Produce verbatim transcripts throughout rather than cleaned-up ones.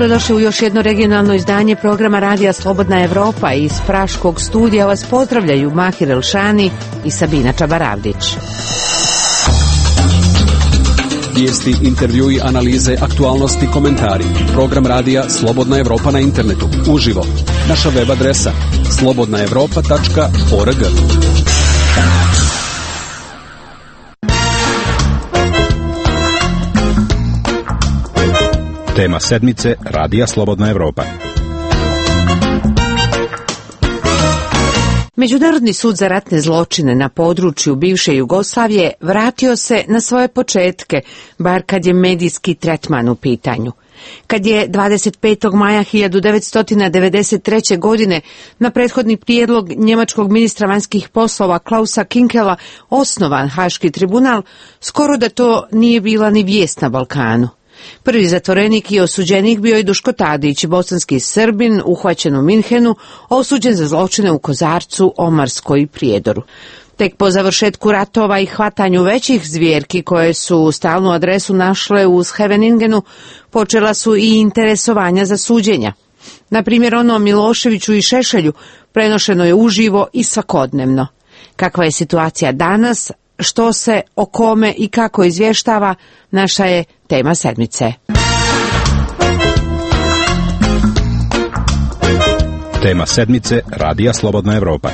Dobrodošli u još jedno regionalno izdanje programa Radija Slobodna Evropa. Iz Praškog studija vas pozdravljaju Mahir Elšani i Sabina Čabaravdić. Vijesti, intervjui, analize, aktualnosti, komentari. Program Radija Slobodna Evropa na internetu. Uživo. Naša web adresa slobodna evropa tačka org. Tema sedmice Radija Slobodna Evropa. Međunarodni sud za ratne zločine na području bivše Jugoslavije vratio se na svoje početke, bar kad je medijski tretman u pitanju. Kad je dvadeset petog maja hiljadu devetsto devedeset treće. godine na prethodni prijedlog njemačkog ministra vanjskih poslova Klausa Kinkela osnovan Haški tribunal, skoro da to nije bila ni vijest na Balkanu. Prvi zatvorenik i osuđenik bio je Duško Tadić, bosanski Srbin, uhvaćen u Minhenu, osuđen za zločine u Kozarcu, Omarskoj i Prijedoru. Tek po završetku ratova i hvatanju većih zvjerki koje su stalnu adresu našle u Scheveningenu, počela su i interesovanja za suđenja. Na primjer, ono Miloševiću i Šešelju prenošeno je uživo i svakodnevno. Kakva je situacija danas, što se, o kome i kako izvještava, naša je tema sedmice. Tema sedmice Radija Slobodna Evropa.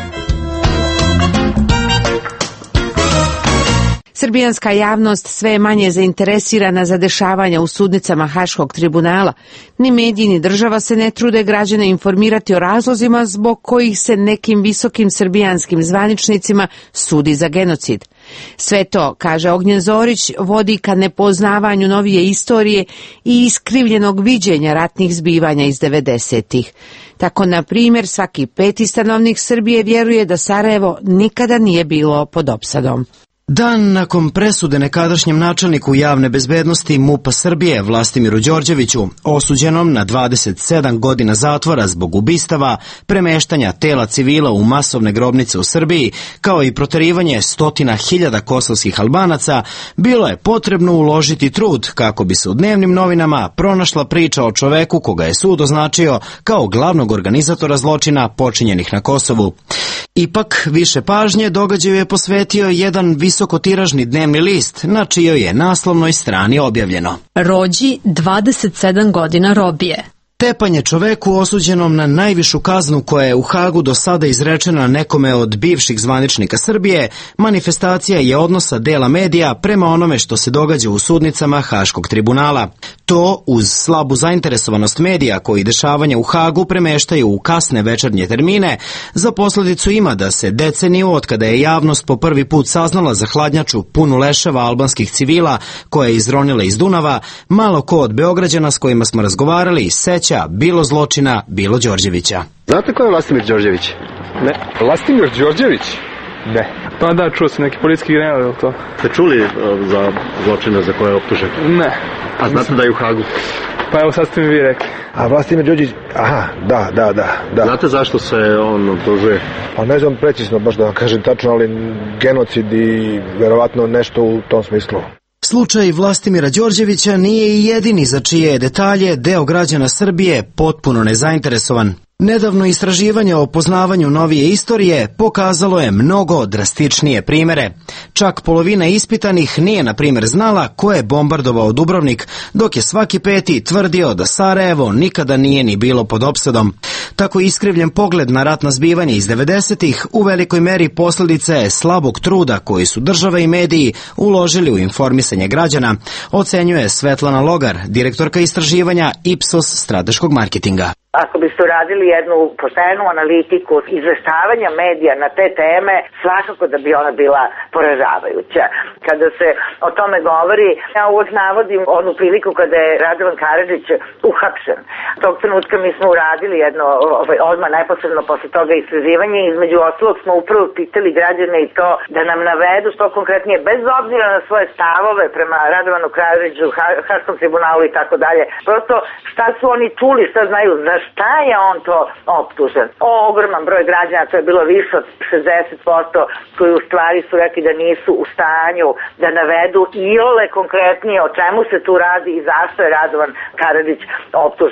Srbijanska javnost sve je manje zainteresirana za dešavanja u sudnicama Haškog tribunala. Ni mediji ni država se ne trude građane informirati o razlozima zbog kojih se nekim visokim srbijanskim zvaničnicima sudi za genocid. Sve to, kaže Ognjen Zorić, vodi ka nepoznavanju novije istorije i iskrivljenog viđenja ratnih zbivanja iz devedesetih. Tako, na primjer, svaki peti stanovnik Srbije vjeruje da Sarajevo nikada nije bilo pod opsadom. Dan nakon presude nekadašnjem načelniku javne bezbednosti MUP-a Srbije Vlastimiru Đorđeviću, osuđenom na dvadeset sedam godina zatvora zbog ubistava, premeštanja tela civila u masovne grobnice u Srbiji, kao i proterivanje stotina hiljada kosovskih Albanaca, bilo je potrebno uložiti trud kako bi se u dnevnim novinama pronašla priča o čoveku koga je sud označio kao glavnog organizatora zločina počinjenih na Kosovu. Ipak, više pažnje događaju je posvetio jedan visokotiražni dnevni list, na čijoj je naslovnoj strani objavljeno: Rođi dvadeset sedam godina robije. Tepanje čoveku osuđenom na najvišu kaznu koja je u Hagu do sada izrečena nekome od bivših zvaničnika Srbije, manifestacija je odnosa dela medija prema onome što se događa u sudnicama Haškog tribunala. To, uz slabu zainteresovanost medija koji dešavanja u Hagu premeštaju u kasne večernje termine, za posljedicu ima da se deceniju od kada je javnost po prvi put saznala za hladnjaču punu leševa albanskih civila koja je izronila iz Dunava, malo ko od Beograđana s kojima smo razgovarali seća bilo zločina, bilo Đorđevića. Znate ko je Vlastimir Đorđević? Ne. Vlastimir Đorđević? Ne. Pa da, čuo sam neki policijski general, ili to? Ste čuli uh, za zločine za koje je optužen? Ne. A znate da je u Hagu? Pa evo sad ste mi vi rekli. A Vlastimir Đorđević, aha, da, da, da, da. Znate zašto se on optužuje? Pa ne znam precizno, baš da vam kažem tačno, ali genocid i verovatno nešto u tom smislu. Slučaj Vlastimira Đorđevića nije i jedini za čije detalje deo građana Srbije potpuno nezainteresovan. Nedavno istraživanje o poznavanju novije istorije pokazalo je mnogo drastičnije primere. Čak polovina ispitanih nije, na primjer, znala ko je bombardovao Dubrovnik, dok je svaki peti tvrdio da Sarajevo nikada nije ni bilo pod opsadom. Tako iskrivljen pogled na ratna zbivanja iz devedesetih u velikoj meri posljedica je slabog truda koji su država i mediji uložili u informisanje građana, ocenjuje Svetlana Logar, direktorka istraživanja Ipsos strateškog marketinga. Ako biste uradili jednu poštenu analitiku izveštavanja medija na te teme, svakako da bi ona bila poražavajuća. Kada se o tome govori, ja uvijek navodim onu priliku kada je Radovan Karadžić uhapšen. Tog trenutka mi smo uradili jedno, ovaj, odmah neposredno posle toga istraživanje i između ostalog smo upravo pitali građane i to da nam navedu što konkretnije, bez obzira na svoje stavove prema Radovanu Karadžiću, Haškom tribunalu i tako dalje. Prosto šta su oni čuli, šta znaju, za šta je on to optužen. O, ogroman broj građana, to je bilo više od šezdeset posto, koji u stvari su rekli da nisu u stanju da navedu iole konkretnije o čemu se tu radi i zašto je Radovan Karadžić optužen.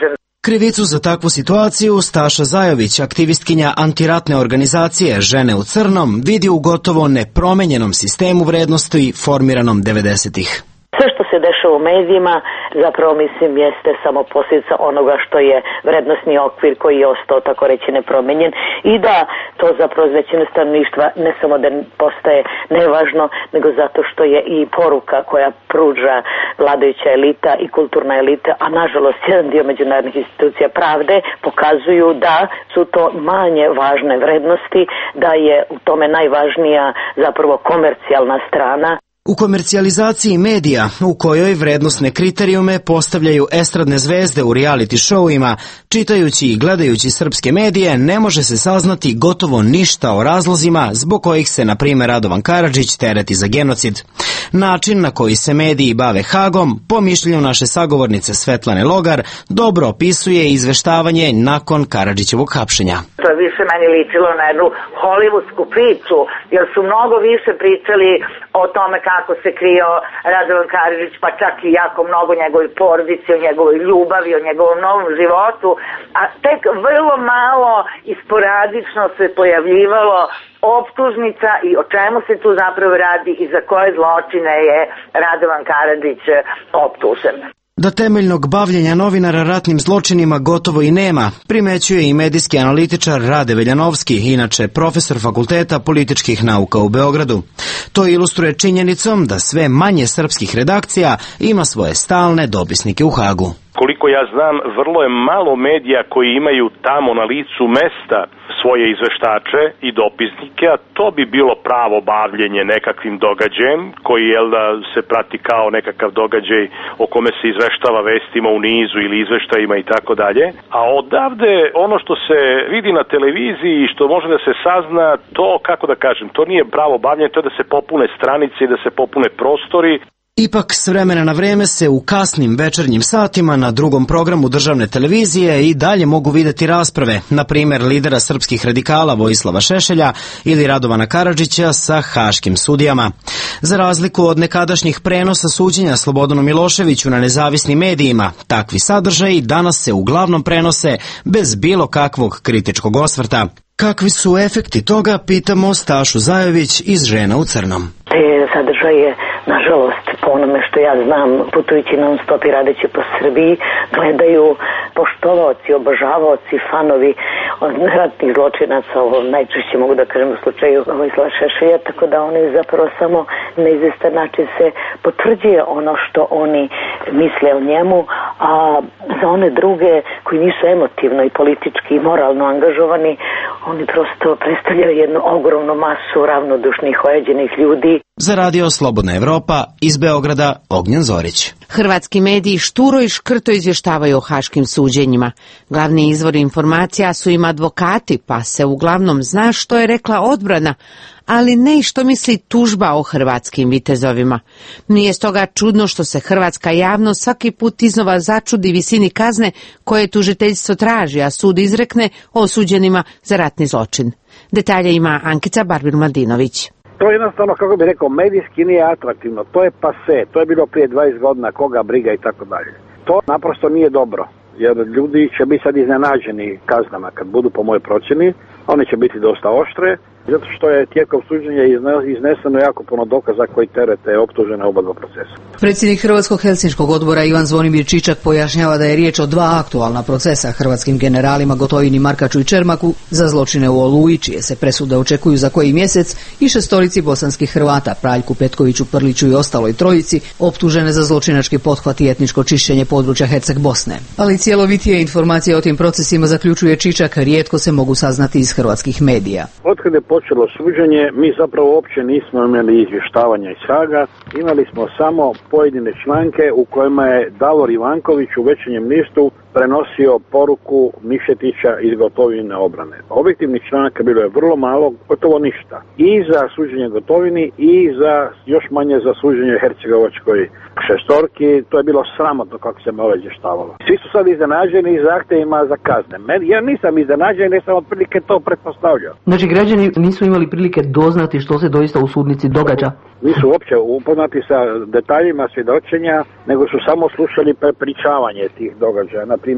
Krivicu za takvu situaciju Staša Zajović, aktivistkinja antiratne organizacije Žene u crnom, vidi u gotovo nepromenjenom sistemu vrednosti formiranom devedesetih. Sve što se dešava u medijima zapravo mislim jeste samo posljedica onoga što je vrednosni okvir koji je ostao tako reći nepromenjen i da to zapravo za većinu stanovništva ne samo da postaje nevažno, nego zato što je i poruka koja pruža vladajuća elita i kulturna elita, a nažalost jedan dio međunarodnih institucija pravde pokazuju da su to manje važne vrednosti, da je u tome najvažnija zapravo komercijalna strana. U komercijalizaciji medija, u kojoj vrednosne kriterijume postavljaju estradne zvezde u reality showima, čitajući i gledajući srpske medije, ne može se saznati gotovo ništa o razlozima zbog kojih se, na primjer, Radovan Karadžić tereti za genocid. Način na koji se mediji bave Hagom, po mišljenju naše sagovornice Svetlane Logar, dobro opisuje izveštavanje nakon Karadžićevog hapšenja. To je više meni ličilo na jednu hollywoodsku priču, jer su mnogo više pričali o tome kako se krio Radovan Karadžić, pa čak i jako mnogo o njegovoj porodici, o njegovoj ljubavi, o njegovom novom životu, a tek vrlo malo i sporadično se pojavljivalo optužnica i o čemu se tu zapravo radi i za koje zločine je Radovan Karadžić optužen. Da temeljnog bavljenja novinara ratnim zločinima gotovo i nema, primećuje i medijski analitičar Rade Veljanovski, inače profesor Fakulteta političkih nauka u Beogradu. To ilustruje činjenicom da sve manje srpskih redakcija ima svoje stalne dopisnike u Hagu. Koliko ja znam, vrlo je malo medija koji imaju tamo na licu mesta svoje izveštače i dopisnike, a to bi bilo pravo bavljenje nekakvim događajem koji jel da se prati kao nekakav događaj o kome se izveštava vestima u nizu ili izveštajima i tako dalje. A odavde ono što se vidi na televiziji i što može da se sazna, to, kako da kažem, to nije pravo bavljenje, to je da se popune stranice i da se popune prostori. Ipak, s vremena na vreme se u kasnim večernjim satima na drugom programu državne televizije i dalje mogu videti rasprave, na primjer lidera srpskih radikala Vojislava Šešelja ili Radovana Karadžića sa haškim sudijama. Za razliku od nekadašnjih prenosa suđenja Slobodanu Miloševiću na nezavisnim medijima, takvi sadržaji danas se uglavnom prenose bez bilo kakvog kritičkog osvrta. Kakvi su efekti toga, pitamo Stašu Zajović iz Žena u crnom. Te sadržaje, nažalost, po onome što ja znam, putujući non stop i radeći po Srbiji, gledaju poštovaoci, obožavaoci, fanovi od ratnih zločinaca, ovo najčešće mogu da kažem u slučaju Vojislava Šešelja, tako da oni zapravo samo na izvestan način se potvrđuje ono što oni misle o njemu, a za one druge koji nisu emotivno i politički i moralno angažovani, oni prosto predstavljaju jednu ogromnu masu ravnodušnih, ojeđenih ljudi. Za radio Slobodna Evropa iz Beograda Ognjen Zorić. Hrvatski mediji šturo i škrto izvještavaju o haškim suđenjima. Glavni izvori informacija su im advokati, pa se uglavnom zna što je rekla odbrana, ali ne i što misli tužba o hrvatskim vitezovima. Nije stoga čudno što se hrvatska javnost svaki put iznova začudi visini kazne koje tužiteljstvo traži, a sud izrekne osuđenima za ratni zločin. Detalje ima Ankica Barbir-Mladinović. To jednostavno, kako bi rekao, medijski nije atraktivno, to je pase, to je bilo prije dvadeset godina, koga briga i tako dalje. To naprosto nije dobro, jer ljudi će biti sad iznenađeni kaznama kad budu po mojoj procjeni, one će biti dosta oštre, zato što je tijekom suđenja izneseno jako puno dokaza koji terete optužene oba dva procesa. Predsjednik Hrvatskog helsinškog odbora Ivan Zvonimir Čičak pojašnjava da je riječ o dva aktualna procesa hrvatskim generalima Gotovini, Markaču i Čermaku za zločine u Oluji, čije se presude očekuju za koji mjesec, i šestorici bosanskih Hrvata, Praljku, Petkoviću, Prliću i ostaloj trojici, optužene za zločinački pothvat i etničko čišćenje područja Herceg Bosne. Ali cjelovitije informacije o tim procesima, zaključuje Čičak, rijetko se mogu saznati iz hrvatskih medija. Otkad je počelo suđenje, mi zapravo uopće nismo imali izvještavanja iz Haga, imali smo samo pojedine članke u kojima je Davor Ivanković u Večernjem listu prenosio poruku Mišetića iz Gotovine obrane. Objektivnih članaka bilo je vrlo malo, gotovo ništa. I za suđenje Gotovini i za još manje za suđenje Hercegovačkoj šestorki, to je bilo sramotno kako se malo izvještavalo. Svi su sad iznenađeni zahtjevima za kazne. Ja nisam iznenađen, jer sam otprilike to pretpostavljao. Znači građani nisu imali prilike doznati što se doista u sudnici događa? Nisu uopće upoznati sa detaljima svjedočenja, nego su samo slušali prepričavanje tih događaja. Na primjer,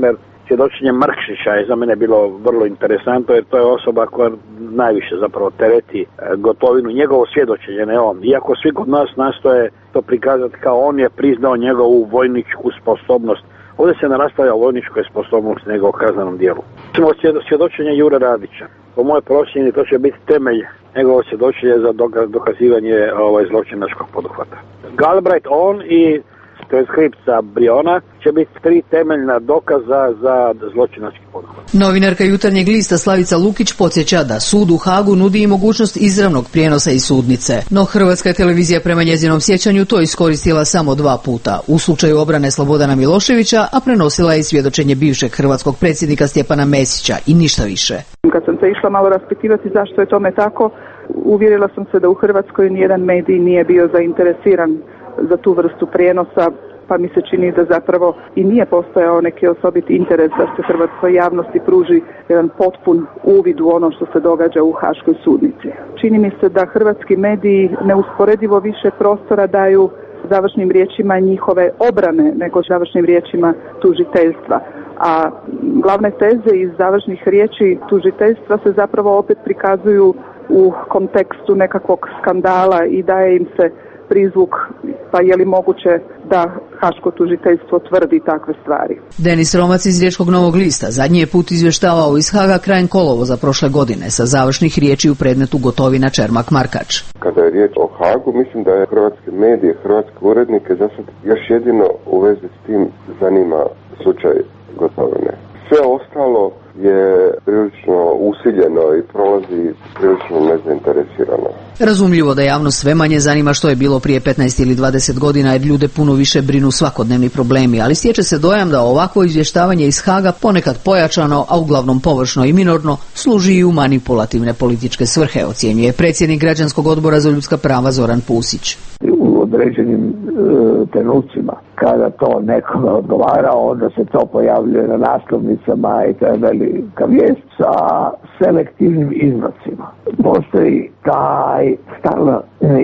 svjedočenje Mrkšića je za mene bilo vrlo interesantno, jer to je osoba koja najviše zapravo tereti Gotovinu, njegovo svjedočenje, ne on. Iako svi kod nas nastoje to prikazati kao on je priznao njegovu vojničku sposobnost. Ovdje se ne raspravlja o vojničkoj sposobnosti nego o kaznenom dijelu. Svjedočenje Jure Radića. Po moje procjeni to će biti temelj njegovo svjedočenje za dokazivanje ovaj, zločinačkog poduhvata. Galbraith, on i transkript sa Briona će biti tri temeljna dokaza za zločinački poduhvat. Novinarka Jutarnjeg lista Slavica Lukić podsjeća da sud u Hagu nudi i mogućnost izravnog prijenosa iz sudnice. No Hrvatska je televizija prema njezinom sjećanju to iskoristila samo dva puta. U slučaju obrane Slobodana Miloševića, a prenosila je i svjedočenje bivšeg hrvatskog predsjednika Stjepana Mesića i ništa više. Kad sam se išla malo raspitivati zašto je tome tako, uvjerila sam se da u Hrvatskoj nijedan medij nije bio zainteresiran za tu vrstu prijenosa, pa mi se čini da zapravo i nije postojao neki osobiti interes da se hrvatskoj javnosti pruži jedan potpun uvid u ono što se događa u Haškoj sudnici. Čini mi se da hrvatski mediji neusporedivo više prostora daju završnim riječima njihove obrane nego završnim riječima tužiteljstva. A glavne teze iz završnih riječi tužiteljstva se zapravo opet prikazuju u kontekstu nekakvog skandala i daje im se prizvuk, pa je li moguće da Haško tužiteljstvo tvrdi takve stvari. Denis Romac iz Riječkog Novog lista zadnji je put izvještavao iz Haga krajem kolovoza prošle godine sa završnih riječi u predmetu Gotovina Čermak Markač. Kada je riječ o Hagu, mislim da je hrvatske medije, hrvatske urednike za sad još jedino u vezi s tim zanima slučaj Gotovine. Sve ostalo je prilično usiljeno i prolazi prilično nezainteresirano. Razumljivo da javnost sve manje zanima što je bilo prije petnaest ili dvadeset godina, jer ljude puno više brinu svakodnevni problemi, ali stječe se dojam da ovakvo izvještavanje iz Haga, ponekad pojačano, a uglavnom površno i minorno, služi i u manipulativne političke svrhe, ocjenjuje predsjednik Građanskog odbora za ljudska prava Zoran Pusić. U određenim e, trenucima kada to nekome odgovara, onda se to pojavljuje na naslovnicama i to je velika vijest sa selektivnim iznosima. Postoji taj stalno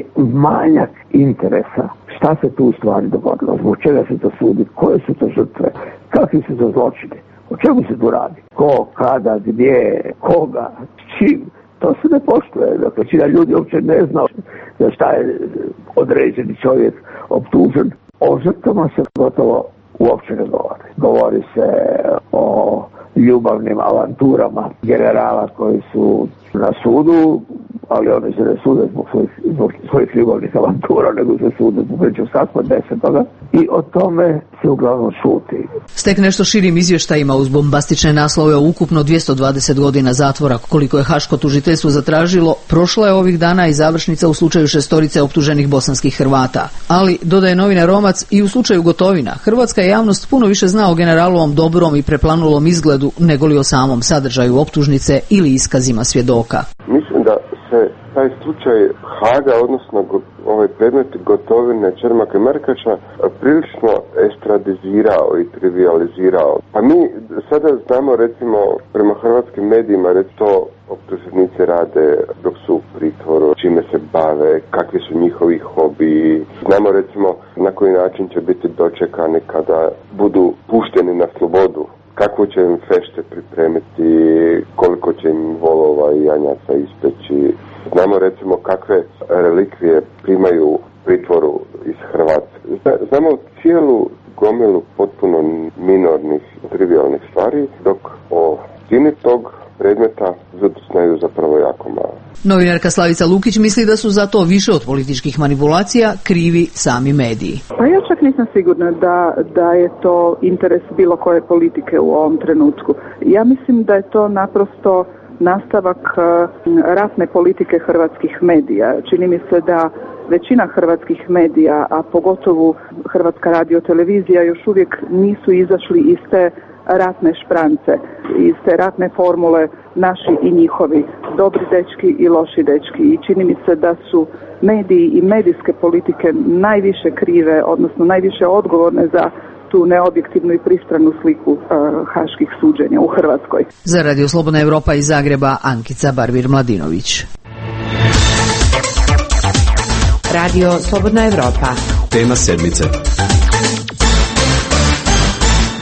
manjak interesa šta se tu u stvari dogodilo, zbog čega se to sudi, koje su to žrtve, kakvi su to zločini, o čemu se tu radi, ko, kada, gdje, koga, s čim. To se ne poštuje, dakle, većina ljudi uopće ne zna za šta je određeni čovjek optužen. O žrtvama se gotovo uopće ne govori. Govori se o ljubavnim avanturama generala koji su na sudu, ali oni se ne sude zbog svojih, zbog svojih ljubavnih avantura, nego se sude zbog Francuskog desetoga i o tome se uglavnom šuti. S tek nešto širim izvještajima uz bombastične naslove o ukupno dvjesto dvadeset godina zatvora, koliko je Haško tužiteljstvo zatražilo, prošla je ovih dana i završnica u slučaju šestorice optuženih bosanskih Hrvata. Ali, dodaje novinar Romac, i u slučaju Gotovina, hrvatska javnost puno više zna o generalovom dobrom i preplanulom izgledu nego li o samom sadržaju optužnice ili iskazima svjedoka. Mislim da se taj slučaj Haga, odnosno ovaj predmet Gotovine, Čermaka i Markača, prilično estradizirao i trivializirao. Pa mi sada znamo, recimo, prema hrvatskim medijima, recimo to optuženici rade dok su u pritvoru, čime se bave, kakvi su njihovi hobiji. Znamo, recimo, na koji način će biti dočekani kada budu pušteni na slobodu. Kako će im fešte pripremiti, koliko će im volova i janjaca ispeći. Znamo recimo kakve relikvije primaju pritvoru iz Hrvatske. Znamo cijelu gomilu potpuno minornih, trivialnih stvari, dok o tini tog predmeta ljudi znaju zapravo jako malo. Novinarka Slavica Lukić misli da su za to više od političkih manipulacija krivi sami mediji. Pa ja čak nisam sigurna da, da je to interes bilo koje politike u ovom trenutku. Ja mislim da je to naprosto nastavak ratne politike hrvatskih medija. Čini mi se da većina hrvatskih medija, a pogotovo Hrvatska radiotelevizija, još uvijek nisu izašli iz te ratne šprance, iz te ratne formule naši i njihovi, dobri dečki i loši dečki. I čini mi se da su mediji i medijske politike najviše krive, odnosno najviše odgovorne za tu neobjektivnu i pristranu sliku uh, haških suđenja u Hrvatskoj. Za Radio Slobodna Evropa iz Zagreba, Ankica Barvir-Mladinović. Radio Slobodna Evropa. Tema sedmice.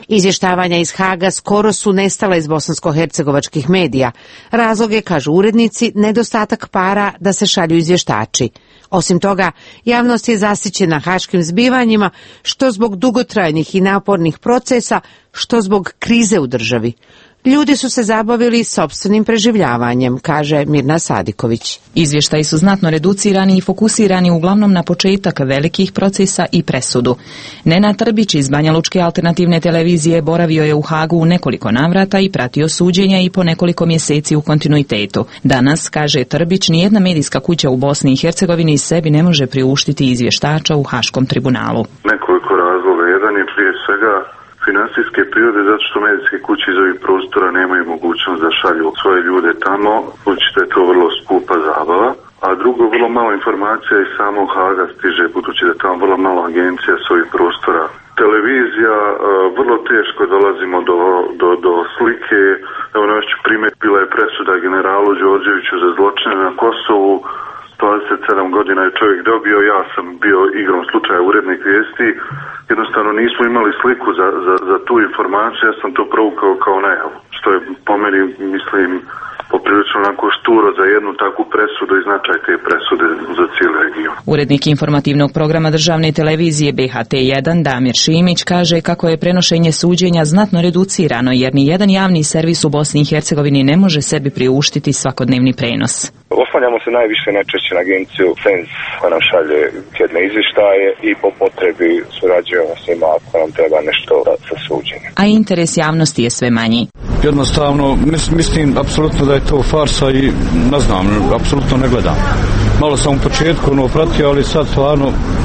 Izvještavanja iz Haga skoro su nestala iz bosansko-hercegovačkih medija. Razlog je, kažu urednici, nedostatak para da se šalju izvještači. Osim toga, javnost je zasićena haškim zbivanjima, što zbog dugotrajnih i napornih procesa, što zbog krize u državi. Ljudi su se zabavili sopstvenim preživljavanjem, kaže Mirna Sadiković. Izvještaji su znatno reducirani i fokusirani uglavnom na početak velikih procesa i presudu. Nenad Trbić iz Banja Lučke alternativne televizije boravio je u Hagu u nekoliko navrata i pratio suđenja i po nekoliko mjeseci u kontinuitetu. Danas, kaže Trbić, nijedna medijska kuća u Bosni i Hercegovini sebi ne može priuštiti izvještača u Haškom tribunalu. Nekoliko razloga. Jedan je prije svega financijske prirode, zato što medijske kuće iz ovih prostora nemaju mogućnost da šalju svoje ljude tamo, budući da je to vrlo skupa zabava. A drugo, vrlo malo informacija iz samog Haga stiže, budući da je tamo vrlo malo agencija s ovih prostora. Televizija, vrlo teško dolazimo do, do, do slike. Evo, naš primjer, bila je presuda generalu Đorđeviću za zločine na Kosovu. dvadeset sedam godina je čovjek dobio, ja sam bio igrom slučaja urednik vijesti, jednostavno nismo imali sliku za, za, za tu informaciju, ja sam to provukao kao najavu, što je po meni, mislim, poprilično onako šturo za jednu takvu presudu i značaj te presude za cijeli region. Urednik informativnog programa državne televizije B H T jedan Damir Šimić kaže kako je prenošenje suđenja znatno reducirano jer ni jedan javni servis u Bosni i Hercegovini ne može sebi priuštiti svakodnevni prenos. Oslanjamo se najviše najčešće na agenciju Sens koja nam šalje tjedne izvještaje i po potrebi surađujemo s njima ako nam treba nešto za suđenje. A interes javnosti je sve manji. Jednostavno, mislim apsolutno da je to farsa i ne znam, apsolutno ne gledam. Malo sam u početku ono pratio, ali sad stvarno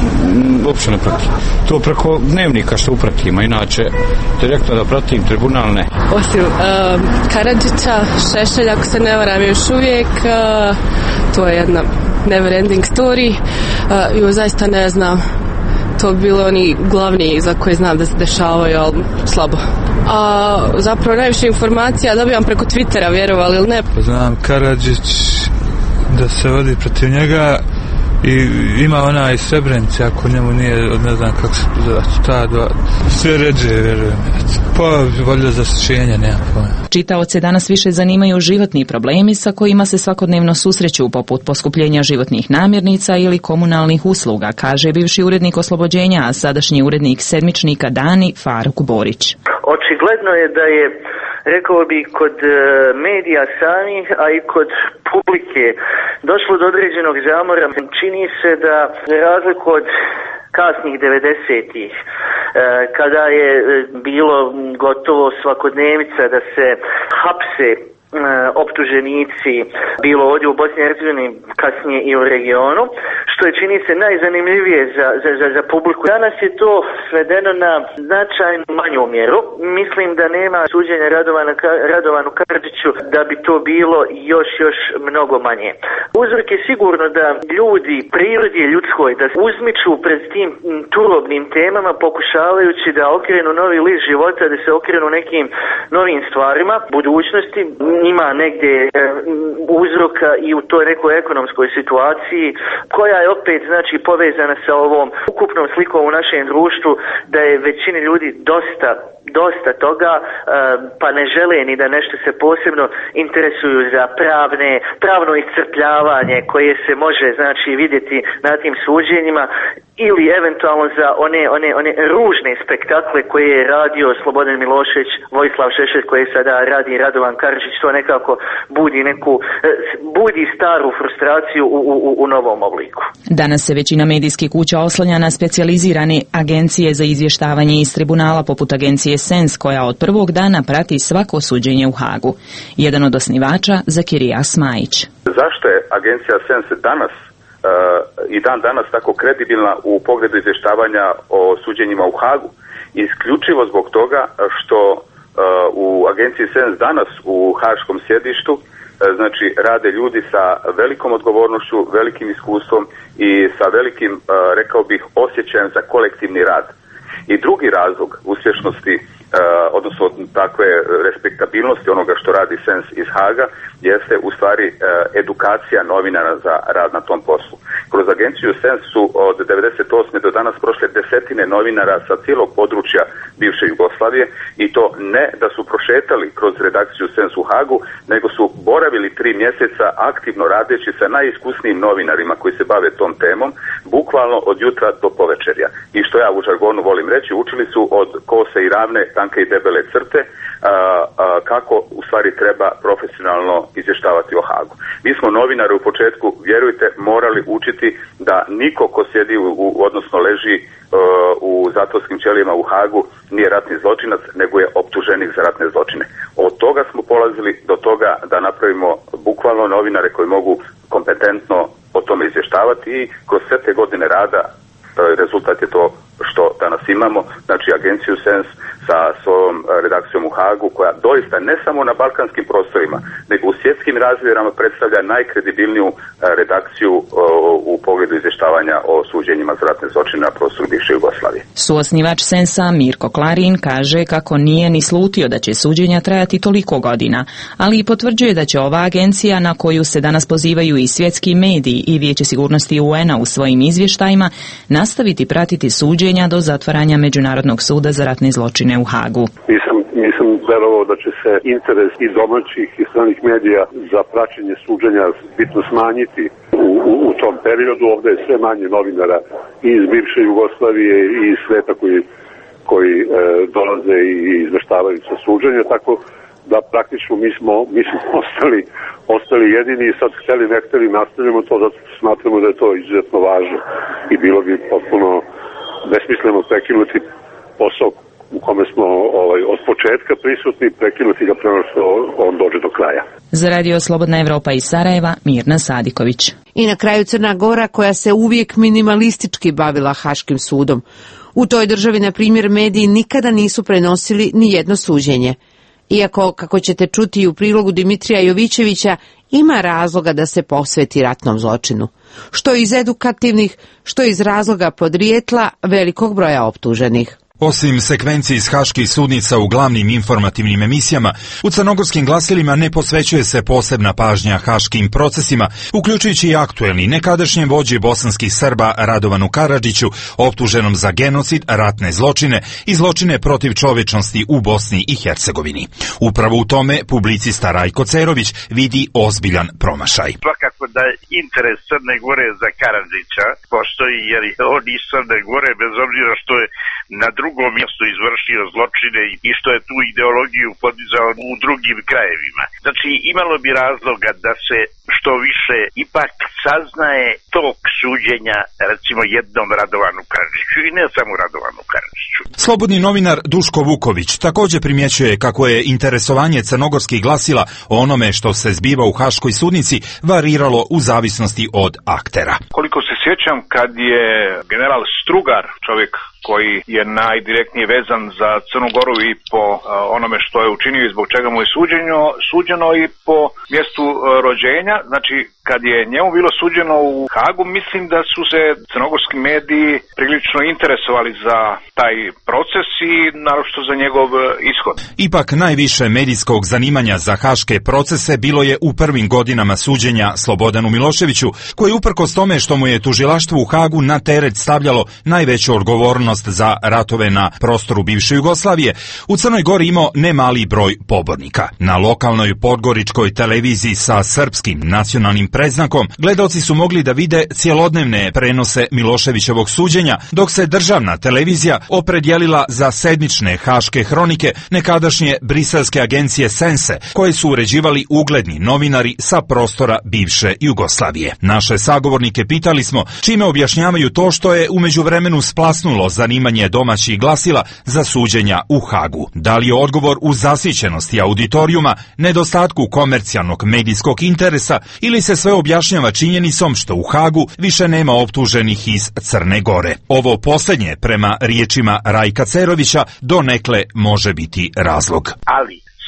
m, uopće ne pratim. To preko dnevnika što upratim, a inače direktno da pratim tribunal ne. Osim uh, Karadžića, Šešelja, ako se ne varam još uvijek, uh, to je jedna never ending story, uh, jo zaista ne znam. To bi bili oni glavni za koje znam da se dešavaju, ali slabo. A zapravo najviše informacija dobijam preko Twittera, vjerovali ili ne. Znam Karadžić da se vodi protiv njega i ima ona iz Srebrenice, ako njemu nije, ne znam kako se zove, ta dva, sve ređe, vjerujem. Pa valjda zasićenja, nema pojma. Čitaoce danas više zanimaju životni problemi sa kojima se svakodnevno susreću, poput poskupljenja životnih namirnica ili komunalnih usluga, kaže bivši urednik Oslobođenja, a sadašnji urednik sedmičnika Dani Faruk Borić. Očigledno je da je, rekao bi, kod medija samih, a i kod publike došlo do određenog zamora. Čini se da, za razliku od kasnih devedesetih, kada je bilo gotovo svakodnevica da se hapse optuženici, bilo ovdje u Bosni i Hercegovini, kasnije i u regionu, što je, čini se, najzanimljivije za, za, za, za publiku. Danas je to svedeno na značajnu manju mjeru. Mislim da nema suđenja Radovana, Radovanu Karadžiću da bi to bilo još, još mnogo manje. Uzrok je sigurno da ljudi, prirodi ljudskoj, da uzmiču pred tim turobnim temama, pokušavajući da okrenu novi list života, da se okrenu nekim novim stvarima, budućnosti. Ima negdje e, uzroka i u toj nekoj ekonomskoj situaciji koja je opet, znači, povezana sa ovom ukupnom slikom u našem društvu, da je većini ljudi dosta dosta toga, pa ne žele ni da nešto se posebno interesuju za pravne, pravno iscrpljavanje koje se može, znači, vidjeti na tim suđenjima, ili eventualno za one, one, one ružne spektakle koje je radio Slobodan Milošević, Vojislav Šešelj, koje sada radi Radovan Karadžić. To nekako budi neku, budi staru frustraciju u, u, u novom obliku. Danas se većina medijskih kuća oslanja na specijalizirane agencije za izvještavanje iz tribunala, poput agencije Sens, koja od prvog dana prati svako suđenje u Hagu. Jedan od osnivača, Zakirija Smajić. Zašto je agencija Sens danas Uh, i dan danas tako kredibilna u pogledu izvještavanja o suđenjima u Hagu? Isključivo zbog toga što uh, u agenciji Sens danas u haškom sjedištu uh, znači rade ljudi sa velikom odgovornošću, velikim iskustvom i sa velikim, uh, rekao bih, osjećajem za kolektivni rad. I drugi razlog uspješnosti uh, odnosno takve respektabilnosti onoga što radi Sens iz Haga, jeste u stvari edukacija novinara za rad na tom poslu. Kroz agenciju Sens su od devedeset osme do danas prošle desetine novinara sa cijelog područja bivše Jugoslavije i to ne da su prošetali kroz redakciju Sens u Hagu, nego su boravili tri mjeseca aktivno radeći sa najiskusnijim novinarima koji se bave tom temom, bukvalno od jutra do povečerja. I što ja u žargonu volim reći, učili su od kose i ravne, tanke i debele crte, a, a, kako u stvari treba profesionalno izvještavati o Hagu. Mi smo novinari u početku, vjerujte, morali učiti da niko ko sjedi u, u odnosno leži uh, u zatvorskim ćelijama u Hagu nije ratni zločinac, nego je optuženik za ratne zločine. Od toga smo polazili do toga da napravimo bukvalno novinare koji mogu kompetentno o tome izvještavati i kroz sve te godine rada rezultat je to što danas imamo, znači agenciju Sens sa svojom redakcijom u Hagu, koja doista ne samo na balkanskim prostorima, nego u svjetskim razmjerama predstavlja najkredibilniju redakciju u pogledu izvještavanja o suđenjima za ratne zločine na prostoru bivše Jugoslavije. Suosnivač Sensa Mirko Klarin kaže kako nije ni slutio da će suđenja trajati toliko godina, ali i potvrđuje da će ova agencija, na koju se danas pozivaju i svjetski mediji i Vijeće sigurnosti U N-a u svojim izvještajima, nastaviti pratiti suđenja do zatvaranja Međunarodnog suda za ratne zločine u Hagu. Nisam, nisam verovao da će se interes i domaćih i stranih medija za praćenje suđenja bitno smanjiti u, u, u tom periodu. Ovdje je sve manje novinara i iz bivše Jugoslavije i iz sveta koji, koji e, dolaze i izveštavaju sa suđenja, tako da praktično mi smo, mi smo ostali, ostali jedini i sad htjeli ne htjeli nastavljamo to, zato smatramo da je to izuzetno važno i bilo bi potpuno besmisleno prekinuti posao u kome smo ovaj, od početka prisutni, prekinuti ga prema što on dođe do kraja. Za radio Slobodna Evropa iz Sarajeva, Mirna Sadiković. I na kraju Crna Gora, koja se uvijek minimalistički bavila Haškim sudom. U toj državi, na primjer, mediji nikada nisu prenosili ni jedno suđenje. Iako, kako ćete čuti u prilogu Dimitrija Jovićevića, ima razloga da se posveti ratnom zločinu. Što iz edukativnih, što iz razloga podrijetla velikog broja optuženih. Osim sekvenciji iz haških sudnica u glavnim informativnim emisijama, u crnogorskim glasilima ne posvećuje se posebna pažnja haškim procesima, uključujući i aktuelni nekadašnjem vođi bosanskih Srba Radovanu Karadžiću, optuženom za genocid, ratne zločine i zločine protiv čovječnosti u Bosni i Hercegovini. Upravo u tome publicista Rajko Cerović vidi ozbiljan promašaj. Svakako da je interes Crne Gore za Karadžića postoji, jer je on iz Crne Gore, bez obzira što je na drugom mjestu izvršio zločine i što je tu ideologiju podizao u drugim krajevima. Znači, imalo bi razloga da se što više ipak saznaje tok suđenja, recimo jednom Radovanu Karadžiću i ne samo Radovanu Karadžiću. Slobodni novinar Duško Vuković također primjećuje kako je interesovanje crnogorskih glasila o onome što se zbiva u haškoj sudnici variralo u zavisnosti od aktera. Koliko se sjećam, kad je general Strugar, čovjek koji je najdirektnije vezan za Crnu Goru i po uh, onome što je učinio i zbog čega mu je suđeno, suđeno i po mjestu uh, rođenja, znači kad je njemu bilo suđeno u Hagu, mislim da su se crnogorski mediji prilično interesovali za taj proces i naročito za njegov ishod. Ipak najviše medijskog zanimanja za haške procese bilo je u prvim godinama suđenja Slobodanu Miloševiću, koji uprkos tome što mu je tužilaštvo u Hagu na teret stavljalo najveću odgovornost za ratove na prostoru bivše Jugoslavije, u Crnoj Gori imao nemali broj pobornika. Na lokalnoj podgoričkoj televiziji sa srpskim nacionalnim predznakom gledaoci su mogli da vide cjelodnevne prenose Miloševićevog suđenja, dok se državna televizija opredjelila za sedmične haške hronike nekadašnje briselske agencije Sense, koje su uređivali ugledni novinari sa prostora bivše Jugoslavije. Naše sagovornike pitali smo čime objašnjavaju to što je u međuvremenu splasnulo zanimanje domaćih glasila za suđenja u Hagu. Da li je odgovor u zasićenosti auditorijuma, nedostatku komercijalnog medijskog interesa ili se sve objašnjava činjenicom što u Hagu više nema optuženih iz Crne Gore? Ovo posljednje, prema riječima Rajka Cerovića, donekle može biti razlog. Ali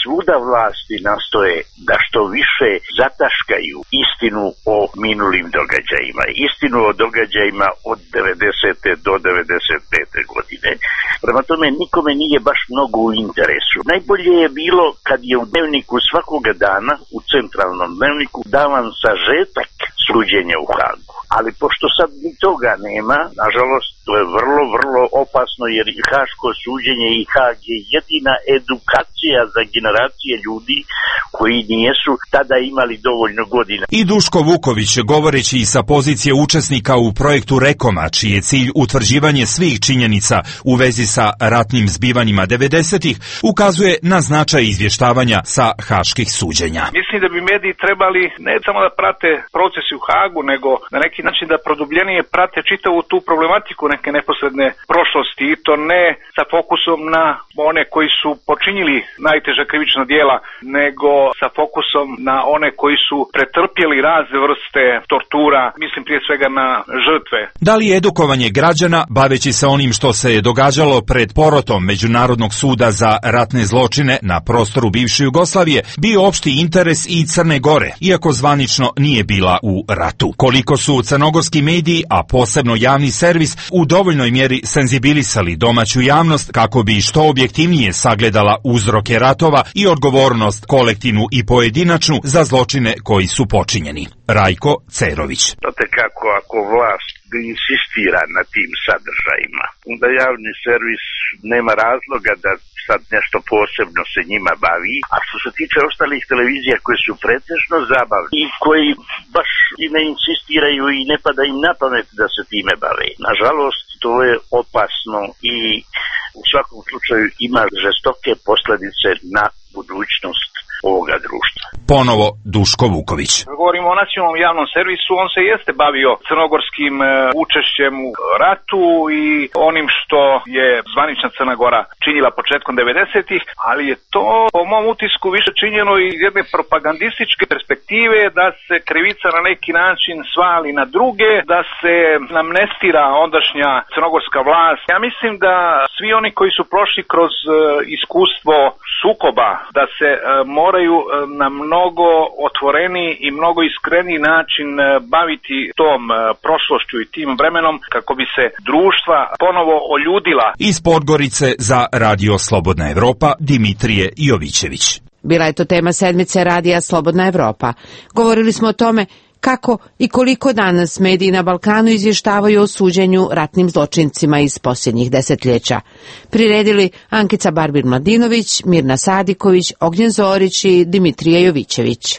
svuda vlasti nastoje da što više zataškaju istinu o minulim događajima, istinu o događajima od devedesete do devedeset pete godine. Prema tome nikome nije baš mnogo u interesu. Najbolje je bilo kad je u dnevniku svakoga dana, u centralnom dnevniku, davan sažetak suđenja u Hagu. Ali pošto sad ni toga nema, nažalost, to je vrlo, vrlo opasno, jer i haško suđenje i Hag je jedina edukacija za generacije ljudi koji nijesu tada imali dovoljno godina. I Duško Vuković, govoreći i sa pozicije učesnika u projektu Rekoma, čiji je cilj utvrđivanje svih činjenica u vezi sa ratnim zbivanjima devedesetih, ukazuje na značaj izvještavanja sa haških suđenja. Mislim da bi mediji trebali ne samo da prate procesi u Hagu, nego na neki način da produbljenije prate čitavu tu problematiku neke neposredne prošlosti, i to ne sa fokusom na one koji su počinili najteža krivična djela, nego sa fokusom na one koji su pretrpjeli razne vrste tortura, mislim prije svega na žrtve. Da li je edukovanje građana, baveći se onim što se je događalo pred porotom Međunarodnog suda za ratne zločine na prostoru bivše Jugoslavije, bio opšti interes i Crne Gore, iako zvanično nije bila u ratu? Koliko su crnogorski mediji, a posebno javni servis, u dovoljnoj mjeri senzibilisali domaću javnost kako bi što objektivnije sagledala uzroke ratova i odgovornost kolektivnu i pojedinačnu za zločine koji su počinjeni? Rajko Cerović. Znate kako, ako vlast insistira na tim sadržajima, onda javni servis nema razloga da sad nešto posebno se njima bavi, a što se tiče ostalih televizija koje su pretežno zabavne i koji baš i ne insistiraju i ne pada im na pamet da se time bave. Nažalost, to je opasno i u svakom slučaju ima žestoke posljedice na budućnost ovoga društva. Ponovo Duško Vuković. Govorimo o nacionalnom javnom servisu, on se jeste bavio crnogorskim e, učešćem u ratu i onim što je zvanična Crna Gora činila početkom devedesetih, ali je to po mom utisku više činjeno iz jedne propagandističke perspektive, da se krivica na neki način svali na druge, da se amnestira ondašnja crnogorska vlast. Ja mislim da svi oni koji su prošli kroz e, iskustvo sukoba, da se e, moraju e, na mnogo otvoreniji i mnogo iskreniji način e, baviti tom e, prošlošću i tim vremenom kako bi se društva ponovo oljudila. Iz Podgorice za Radio Slobodna Evropa, Dimitrije Jovićević. Bila je to tema sedmice Radija Slobodna Evropa. Govorili smo o tome kako i koliko danas mediji na Balkanu izvještavaju o suđenju ratnim zločincima iz posljednjih desetljeća. Priredili Ankica Barbir-Mladinović, Mirna Sadiković, Ognjen Zorić i Dimitrije Jovićević.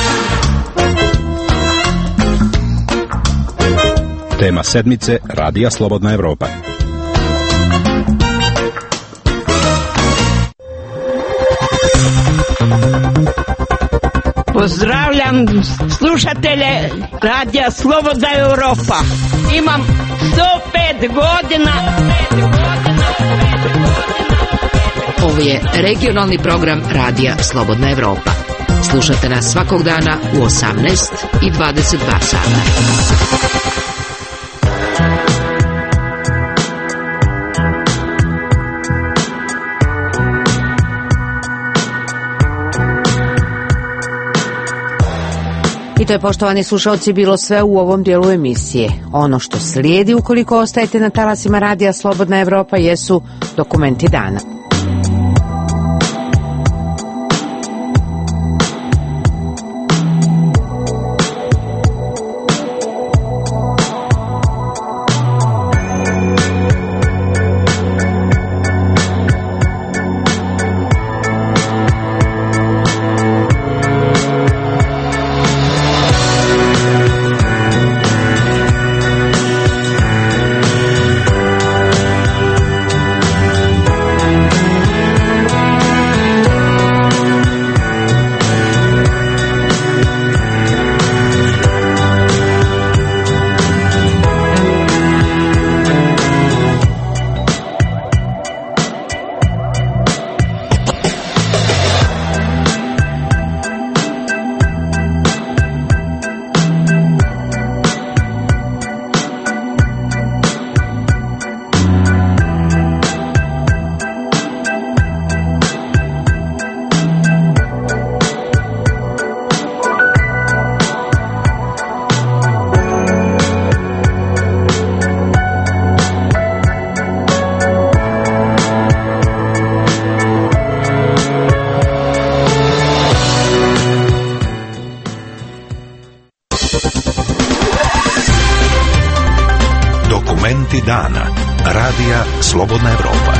Tema sedmice Radija Slobodna Evropa. Pozdravljam slušatelje Radija Slobodna Evropa. Imam sto pet godina. Ovo je regionalni program Radija Slobodna Evropa. Slušate nas svakog dana u osamnaest i dvadeset dva sata. I to je, poštovani slušalci, bilo sve u ovom dijelu emisije. Ono što slijedi, ukoliko ostajete na talasima Radija Slobodna Evropa, jesu dokumenti dana. Dokumenti dana. Radija Slobodna Evropa.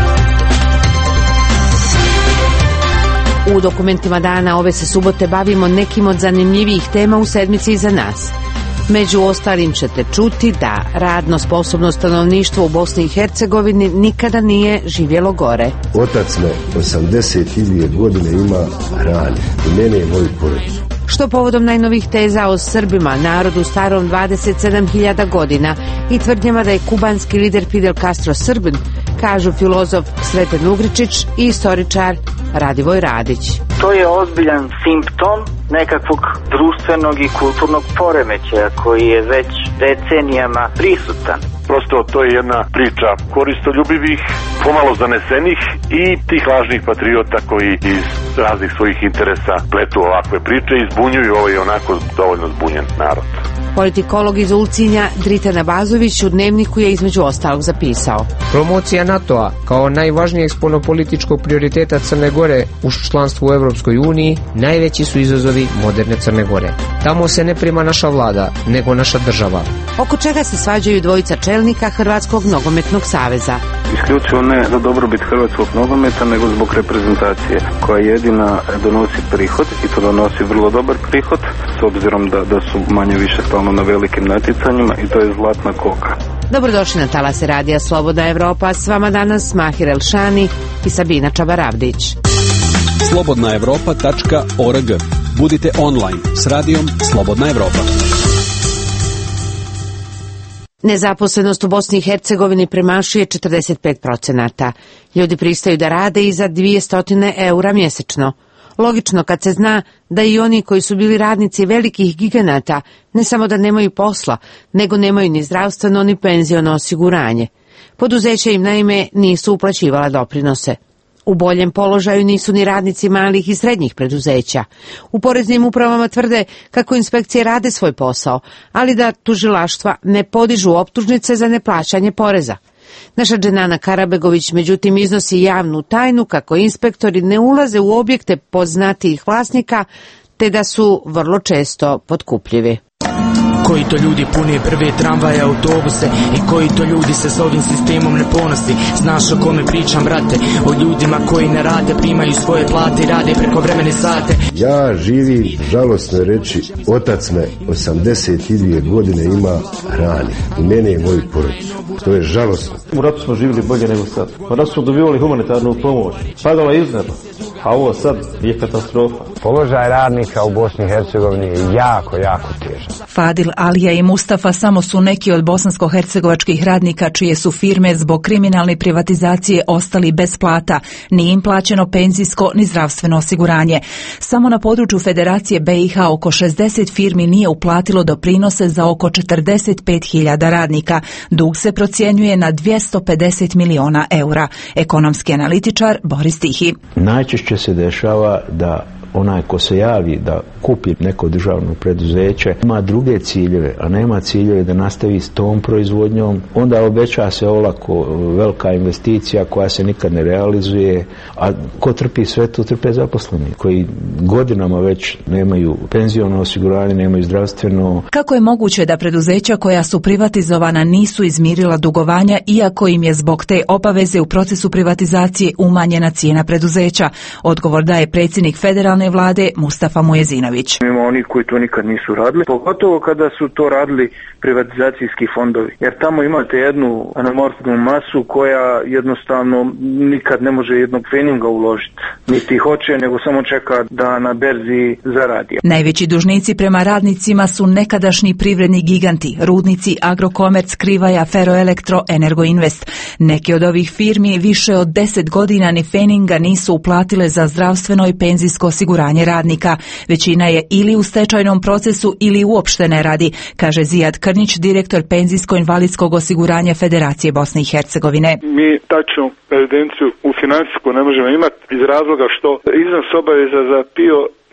U dokumentima dana ove se subote bavimo nekim od zanimljivijih tema u sedmici iza nas. Među ostalim ćete čuti da radno sposobno stanovništvo u Bosni i Hercegovini nikada nije živjelo gore. Otac me osamdeset dvije godine ima rane i mene i moju porodicu. Što povodom najnovih teza o Srbima, narodu starom dvadeset sedam hiljada godina i tvrdnjama da je kubanski lider Fidel Castro Srbin, kažu filozof Sreten Ugričić i istoričar Radivoj Radić. To je ozbiljan simptom nekakvog društvenog i kulturnog poremećaja koji je već decenijama prisutan. Prosto to je jedna priča koristoljubivih, pomalo zanesenih i tih lažnih patriota koji iz raznih svojih interesa pletu ovakve priče i zbunjuju ovaj onako dovoljno zbunjen narod. Politikolog iz Ulcinja Dritan Abazović u Dnevniku je između ostalog zapisao: Promocija NATO-a kao najvažnijeg spoljnopolitičkog prioriteta Crne Gore uz članstvo u Evropskoj uniji najveći su izazovi moderne Crne Gore. Tamo se ne prima naša vlada, nego naša država. Oko čega se svađaju dvojica čelnika Hrvatskog nogometnog saveza? Isključivo ne za dobrobit hrvatskog nogometa, nego zbog reprezentacije koja jedina donosi prihod i to donosi vrlo dobar prihod s obzirom da, da su manje više stalno na velikim natjecanjima i to je zlatna koka. Dobrodošli na talase Radija Slobodna Evropa, s vama danas Mahir Elšani i Sabina Čabaravdić. slobodna evropa tačka org. Budite online s radijom Slobodna Evropa. Nezaposlenost u Bosni i Hercegovini premašuje četrdeset pet procenata. Ljudi pristaju da rade i za dvjesto eura mjesečno. Logično kad se zna da i oni koji su bili radnici velikih giganata ne samo da nemaju posla, nego nemaju ni zdravstveno ni penziono osiguranje. Poduzeća im naime nisu uplaćivala doprinose. U boljem položaju nisu ni radnici malih i srednjih preduzeća. U poreznim upravama tvrde kako inspekcije rade svoj posao, ali da tužilaštva ne podižu optužnice za neplaćanje poreza. Naša Dženana Karabegović međutim iznosi javnu tajnu kako inspektori ne ulaze u objekte poznatijih vlasnika, te da su vrlo često potkupljivi. Koji to ljudi pune prve tramvaje, autobuse i koji to ljudi se s ovim sistemom ne ponosi. Znaš o kome pričam, brate? O ljudima koji ne rade, primaju svoje plate i rade prekovremene sate. Ja živim, žalosno je reći, otac me osamdeset dvije godine ima rane i mene i moju porodicu. To je žalosno. U ratu smo živjeli bolje nego sad. U ratu smo dobivali humanitarnu pomoć. Padala iz neba. A ovo sad je katastrofa. Položaj radnika u Bosni i Hercegovini je jako, jako težak. Fadil, Alija i Mustafa samo su neki od bosansko-hercegovačkih radnika čije su firme zbog kriminalne privatizacije ostali bez plata. Nije im plaćeno penzijsko ni zdravstveno osiguranje. Samo na području Federacije B i H oko šezdeset firmi nije uplatilo doprinose za oko četrdeset pet hiljada radnika. Dug se procjenjuje na dvjesto pedeset miliona eura. Ekonomski analitičar Boris Tihi. Najčešće se dešava da onaj ko se javi da kupi neko državno preduzeće ima druge ciljeve, a nema ciljeve da nastavi s tom proizvodnjom, onda obeća se olako velika investicija koja se nikad ne realizuje, a ko trpi sve to? Trpe zaposleni koji godinama već nemaju penziono osiguranje, nemaju zdravstveno. Kako je moguće da preduzeća koja su privatizovana nisu izmirila dugovanja iako im je zbog te obaveze u procesu privatizacije umanjena cijena preduzeća? Odgovor daje predsjednik federalne vlade Mustafa Mujezinović. Ima oni koji to nikad nisu radili, pogotovo kada su to radili privatizacijski fondovi. Jer tamo imate jednu anamorfnu masu koja jednostavno nikad ne može jednog feninga uložiti. Niti hoće, nego samo čeka da na berzi zaradi. Najveći dužnici prema radnicima su nekadašnji privredni giganti, rudnici, Agrokomerc, Krivaja, Feroelektro, Energoinvest. Neke od ovih firmi više od deset godina ni feninga nisu uplatile za zdravstveno i penzijsko osiguranje radnika. Većina je ili u stečajnom procesu ili uopšte ne radi, kaže Zijad Krnić, direktor penzijsko-invalidskog osiguranja Federacije Bosne i Hercegovine. Mi tačnu evidenciju u financijsku ne možemo imati iz razloga što iznos obaveza za P I O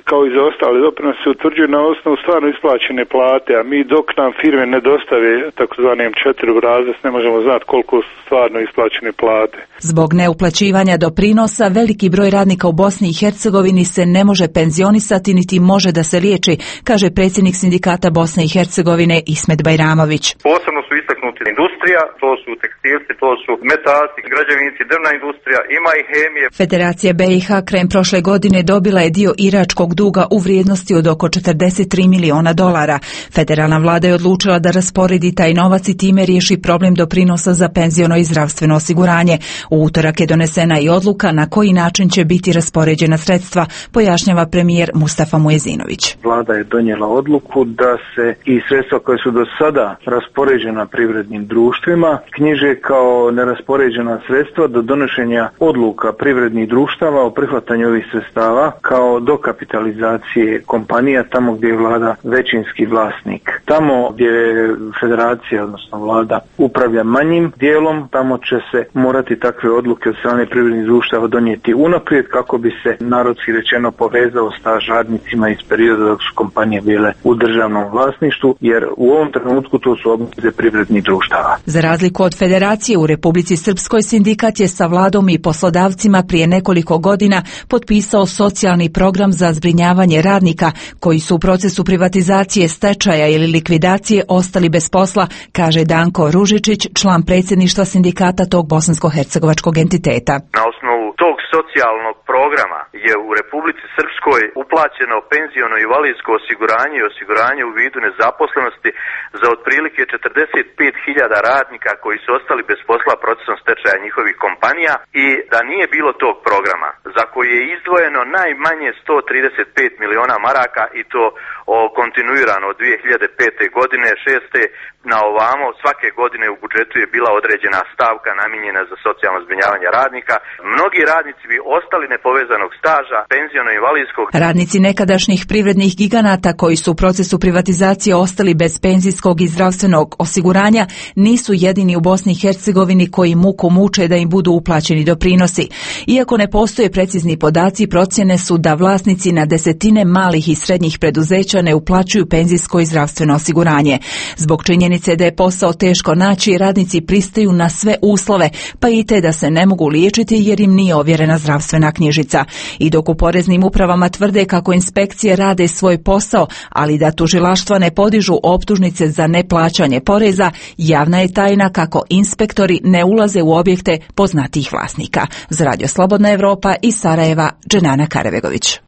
kao i za ostale doprinose se utvrđuju na osnovu stvarno isplaćene plate, a mi dok nam firme ne dostave takozvani em četiri obrazac ne možemo znati koliko su stvarno isplaćene plate. Zbog neuplaćivanja doprinosa veliki broj radnika u Bosni i Hercegovini se ne može penzionisati niti može da se liječi, kaže predsjednik sindikata Bosne i Hercegovine Ismet Bajramović. Posebno su istaknuti industrija, to su tekstilci, to su metalci, građevinci, drvna industrija, ima i hemije. Federacija be i ha krajem prošle godine dobila je dio iračkog duga u vrijednosti od oko četrdeset tri miliona dolara. Federalna vlada je odlučila da rasporedi taj novac i time riješi problem doprinosa za penziono i zdravstveno osiguranje. U utorak je donesena i odluka na koji način će biti raspoređena sredstva, pojašnjava premijer Mustafa Mujezinović. Vlada je donijela odluku da se i sredstva koje su do sada raspoređena privrednim društvima knjiže kao neraspoređena sredstva do donošenja odluka privrednih društava o prihvatanju ovih sredstava kao dokapitalizacije kompanija tamo gdje je vlada većinski vlasnik. Tamo gdje federacija, odnosno vlada, upravlja manjim dijelom, tamo će se morati takve odluke od strane privrednih društava donijeti unaprijed kako bi se narodski rečeno povezao staž radnicima iz perioda dok su kompanije bile u državnom vlasništvu, jer u ovom trenutku to su obveze privrednih društava. Za razliku od federacije, u Republici Srpskoj sindikat je sa vladom i poslodavcima prije nekoliko godina potpisao socijalni program za zbrinjavanje radnika koji su u procesu privatizacije, stečaja ili likvidacije ostali bez posla, kaže Danko Ružičić, član predsjedništva sindikata tog bosansko-hercegovačkog entiteta. Na osnovu tog socijalnog programa je u Republici Srpskoj uplaćeno penziono i invalidsko osiguranje i osiguranje u vidu nezaposlenosti za otprilike četrdeset pet hiljada radnika koji su ostali bez posla procesom stečaja njihovih kompanija i da nije bilo tog programa za koji je izdvojeno najmanje sto trideset pet miliona maraka i to o, kontinuirano od dvije hiljade pete godine, šeste na ovamo, svake godine u budžetu je bila određena stavka namijenjena za socijalno zbrinjavanje radnika. Mnogi radnici bi ostali nepovezanog staža, penziono-invalidskog. Radnici nekadašnjih privrednih giganata koji su u procesu privatizacije ostali bez penzijskog i zdravstvenog osiguranja nisu jedini u Bosni i Hercegovini koji muku muče da im budu uplaćeni doprinosi. Iako ne postoje precizni podaci, procjene su da vlasnici na desetine malih i srednjih preduzeća ne uplaćuju penzijsko i zdravstveno osiguranje. Zbog činjenice da je posao teško naći, radnici pristaju na sve uslove, pa i te da se ne mogu liječiti jer im nije ovjerena zdravstvena knjižica. I dok u poreznim upravama tvrde kako inspekcije rade svoj posao, ali da tužilaštva ne podižu optužnice za neplaćanje poreza, javna je tajna kako inspektori ne ulaze u objekte poznatih vlasnika. Za Radio Slobodna Evropa iz Sarajeva, Dženana Karevegović.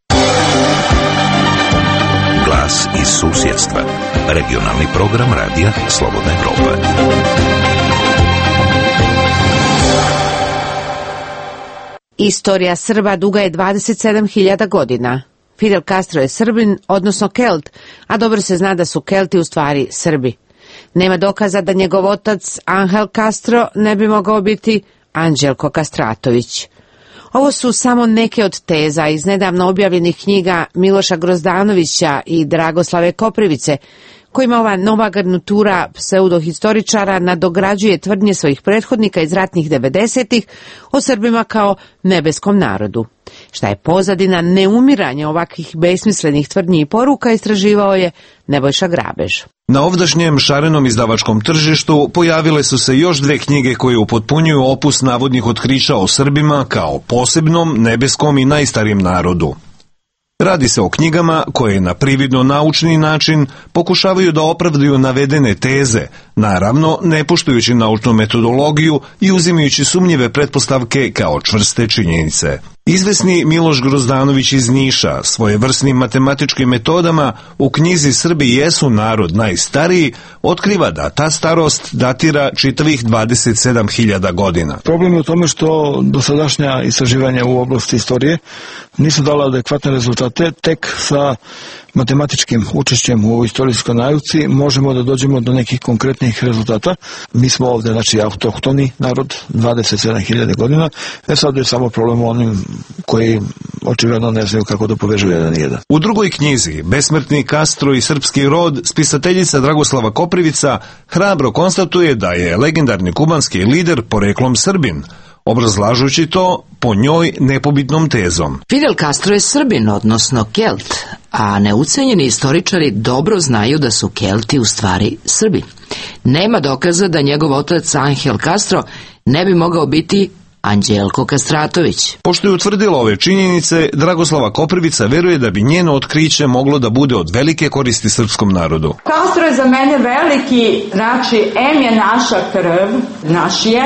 Glas iz susjedstva. Regionalni program radija Slobodna Evropa. Istorija Srba duga je dvadeset sedam hiljada godina. Fidel Castro je Srbin, odnosno Kelt, a dobro se zna da su Kelti u stvari Srbi. Nema dokaza da njegov otac Angel Castro ne bi mogao biti Anđelko Kastratović. Ovo su samo neke od teza iz nedavno objavljenih knjiga Miloša Grozdanovića i Dragoslave Koprivice, kojima ova nova garnitura pseudohistoričara nadograđuje tvrdnje svojih prethodnika iz ratnih devedesetih o Srbima kao nebeskom narodu. Šta je pozadina neumiranja ovakvih besmislenih tvrdnji i poruka, istraživao je Nebojša Grabež. Na ovdašnjem šarenom izdavačkom tržištu pojavile su se još dve knjige koje upotpunjuju opus navodnih otkrića o Srbima kao posebnom, nebeskom i najstarijem narodu. Radi se o knjigama koje na prividno naučni način pokušavaju da opravdaju navedene teze, naravno ne poštujući naučnu metodologiju i uzimajući sumnjive pretpostavke kao čvrste činjenice. Izvesni Miloš Grozdanović iz Niša svojevrsnim matematičkim metodama u knjizi Srbi jesu narod najstariji otkriva da ta starost datira čitavih dvadeset sedam hiljada godina. Problem je u tome što dosadašnja istraživanja u oblasti istorije nisu dala adekvatne rezultate. Tek sa matematičkim učešćem u istorijskoj nauci možemo da dođemo do nekih konkretnih rezultata. Mi smo ovdje, znači, autohtoni narod, dvadeset sedam hiljada godina. E sad je samo problem onim koji očigledno ne znaju kako da povežu jedan i jedan. U drugoj knjizi, Besmrtni Castro i srpski rod, spisateljica Dragoslava Koprivica hrabro konstatuje da je legendarni kubanski lider poreklom Srbin. obrazlažući to po njoj nepobitnom tezom. Fidel Castro je Srbin, odnosno Kelt, a neucenjeni istoričari dobro znaju da su Kelti u stvari Srbi. Nema dokaza da njegov otac Angel Castro ne bi mogao biti Anđelko Kastratović. Pošto je utvrdila ove činjenice, Dragoslava Koprivica veruje da bi njeno otkriće moglo da bude od velike koristi srpskom narodu. Castro je za mene veliki, znači, em je naša krv, naš je,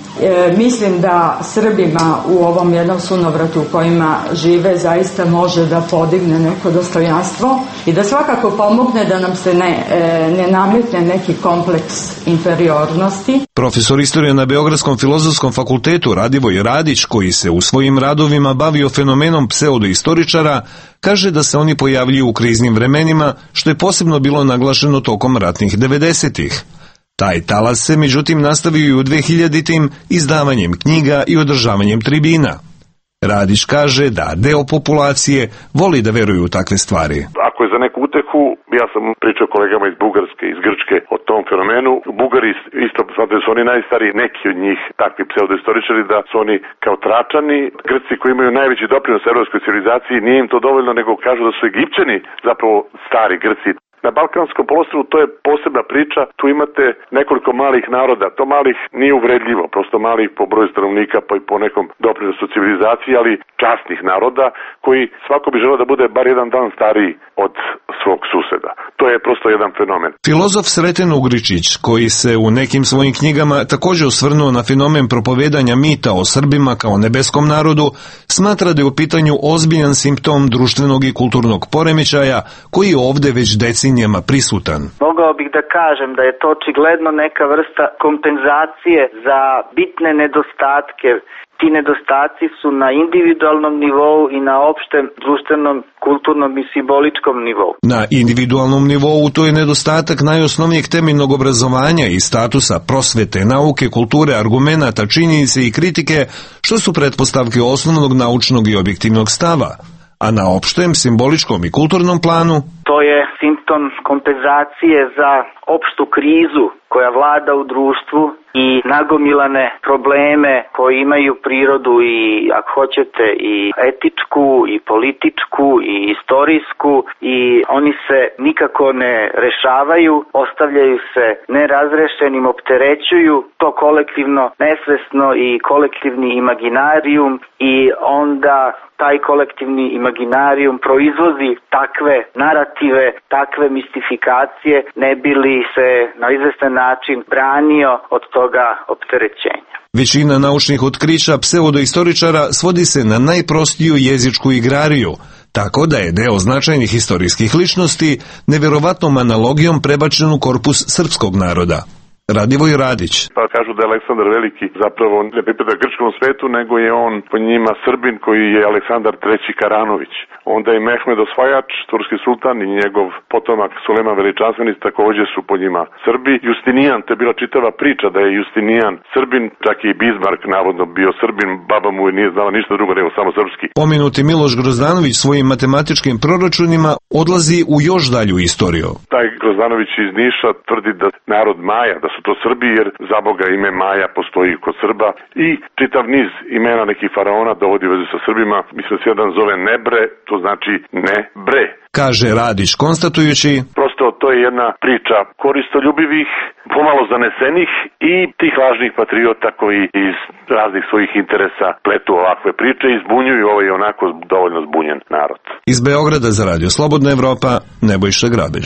E, mislim da Srbima u ovom jednom sunovratu u kojima žive zaista može da podigne neko dostojanstvo i da svakako pomogne da nam se ne, e, ne nametne neki kompleks inferiornosti. Profesor istorije na Beogradskom filozofskom fakultetu Radivoj Radić, koji se u svojim radovima bavio fenomenom pseudoistoričara, kaže da se oni pojavljuju u kriznim vremenima, što je posebno bilo naglašeno tokom ratnih devedesetih. Taj talas se, međutim, nastavio i u dvehiljaditim izdavanjem knjiga i održavanjem tribina. Radić kaže da deo populacije voli da veruju u takve stvari. Ako je za neku utehu, ja sam pričao kolegama iz Bugarske, iz Grčke o tom fenomenu. Bugari isto smatraju da su oni najstariji, neki od njih, takvi pseudoistoričari, da su oni kao Tračani. Grci koji imaju najveći doprinos evropskoj civilizaciji, nije im to dovoljno, nego kažu da su Egipćani zapravo stari Grci. Na Balkanskom poluostrvu to je posebna priča, tu imate nekoliko malih naroda, to malih nije uvredljivo, prosto malih po broju stanovnika pa i po nekom doprinosu civilizaciji, ali časnih naroda koji svako bi želeo da bude bar jedan dan stariji od svog suseda. To je prosto jedan fenomen. Filozof Sreten Ugričić, koji se u nekim svojim knjigama također osvrnuo na fenomen propovedanja mita o Srbima kao nebeskom narodu, smatra da je u pitanju ozbiljan simptom društvenog i kulturnog poremećaja koji je ovde već decenijama prisutan. Mogao bih da kažem da je to očigledno neka vrsta kompenzacije za bitne nedostatke. Ti nedostaci su na individualnom nivou i na opštem društvenom, kulturnom i simboličkom nivou. Na individualnom nivou to je nedostatak najosnovnijeg temeljnog obrazovanja i statusa prosvete, nauke, kulture, argumenata, činjenice i kritike, što su pretpostavke osnovnog naučnog i objektivnog stava. A na opštem, simboličkom i kulturnom planu? To je simptom kompenzacije za opštu krizu koja vlada u društvu i nagomilane probleme koji imaju prirodu i, ako hoćete, i etičku, i političku, i istorijsku, i oni se nikako ne rešavaju, ostavljaju se nerazrešenim, opterećuju to kolektivno, nesvesno i kolektivni imaginarijum i onda taj kolektivni imaginarijum proizvozi takve narative, takve mistifikacije, ne bi li se na izvestan način branio od toga opterećenja. Većina naučnih otkrića pseudoistoričara svodi se na najprostiju jezičku igrariju, tako da je deo značajnih historijskih ličnosti nevjerovatnom analogijom prebačen u korpus srpskog naroda. Radivoj Radić. Pa kažu da je Aleksandar Veliki zapravo ne pripada grčkom svetu, nego je on po njima Srbin koji je Aleksandar treći Karanović. Onda je Mehmed Osvajač, turski sultan, i njegov potomak Sulejman Veličanstveni također su po njima Srbi. Justinijan, to je bila čitava priča da je Justinijan Srbin, čak i Bismarck navodno bio Srbin, baba mu nije znala ništa drugo nego samo srpski. Pomenuti Miloš Grozdanović svojim matematičkim proračunima odlazi u još dalju istoriju. Taj Grozdanović iz Niša tvrdi da narod Maja, da su to Srbi, jer za Boga ime Maja postoji kod Srba i čitav niz imena nekih faraona dovodi u vezu sa Srbima. Mislim da se jedan zove Nebre, to znači ne bre. Kaže Radić, konstatujući: prosto to je jedna priča koristoljubivih, pomalo zanesenih i tih lažnih patriota koji iz raznih svojih interesa pletu ovakve priče i zbunjuju ovaj onako dovoljno zbunjen narod. Iz Beograda za Radio Slobodna Evropa, Nebojša Grabež.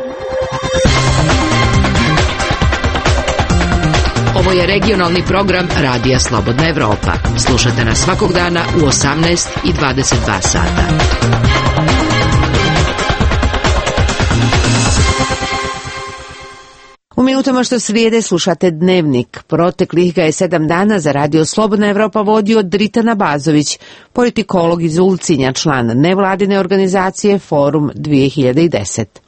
Ovo je regionalni program Radija Slobodna Evropa. Slušate nas svakog dana u osamnaest i dvadeset dva sata. U minutama što slijede slušate Dnevnik. Proteklih ga je sedam dana za Radio Slobodna Evropa vodio Dritan Abazović, politikolog iz Ulcinja, član nevladine organizacije Forum dve hiljade deset.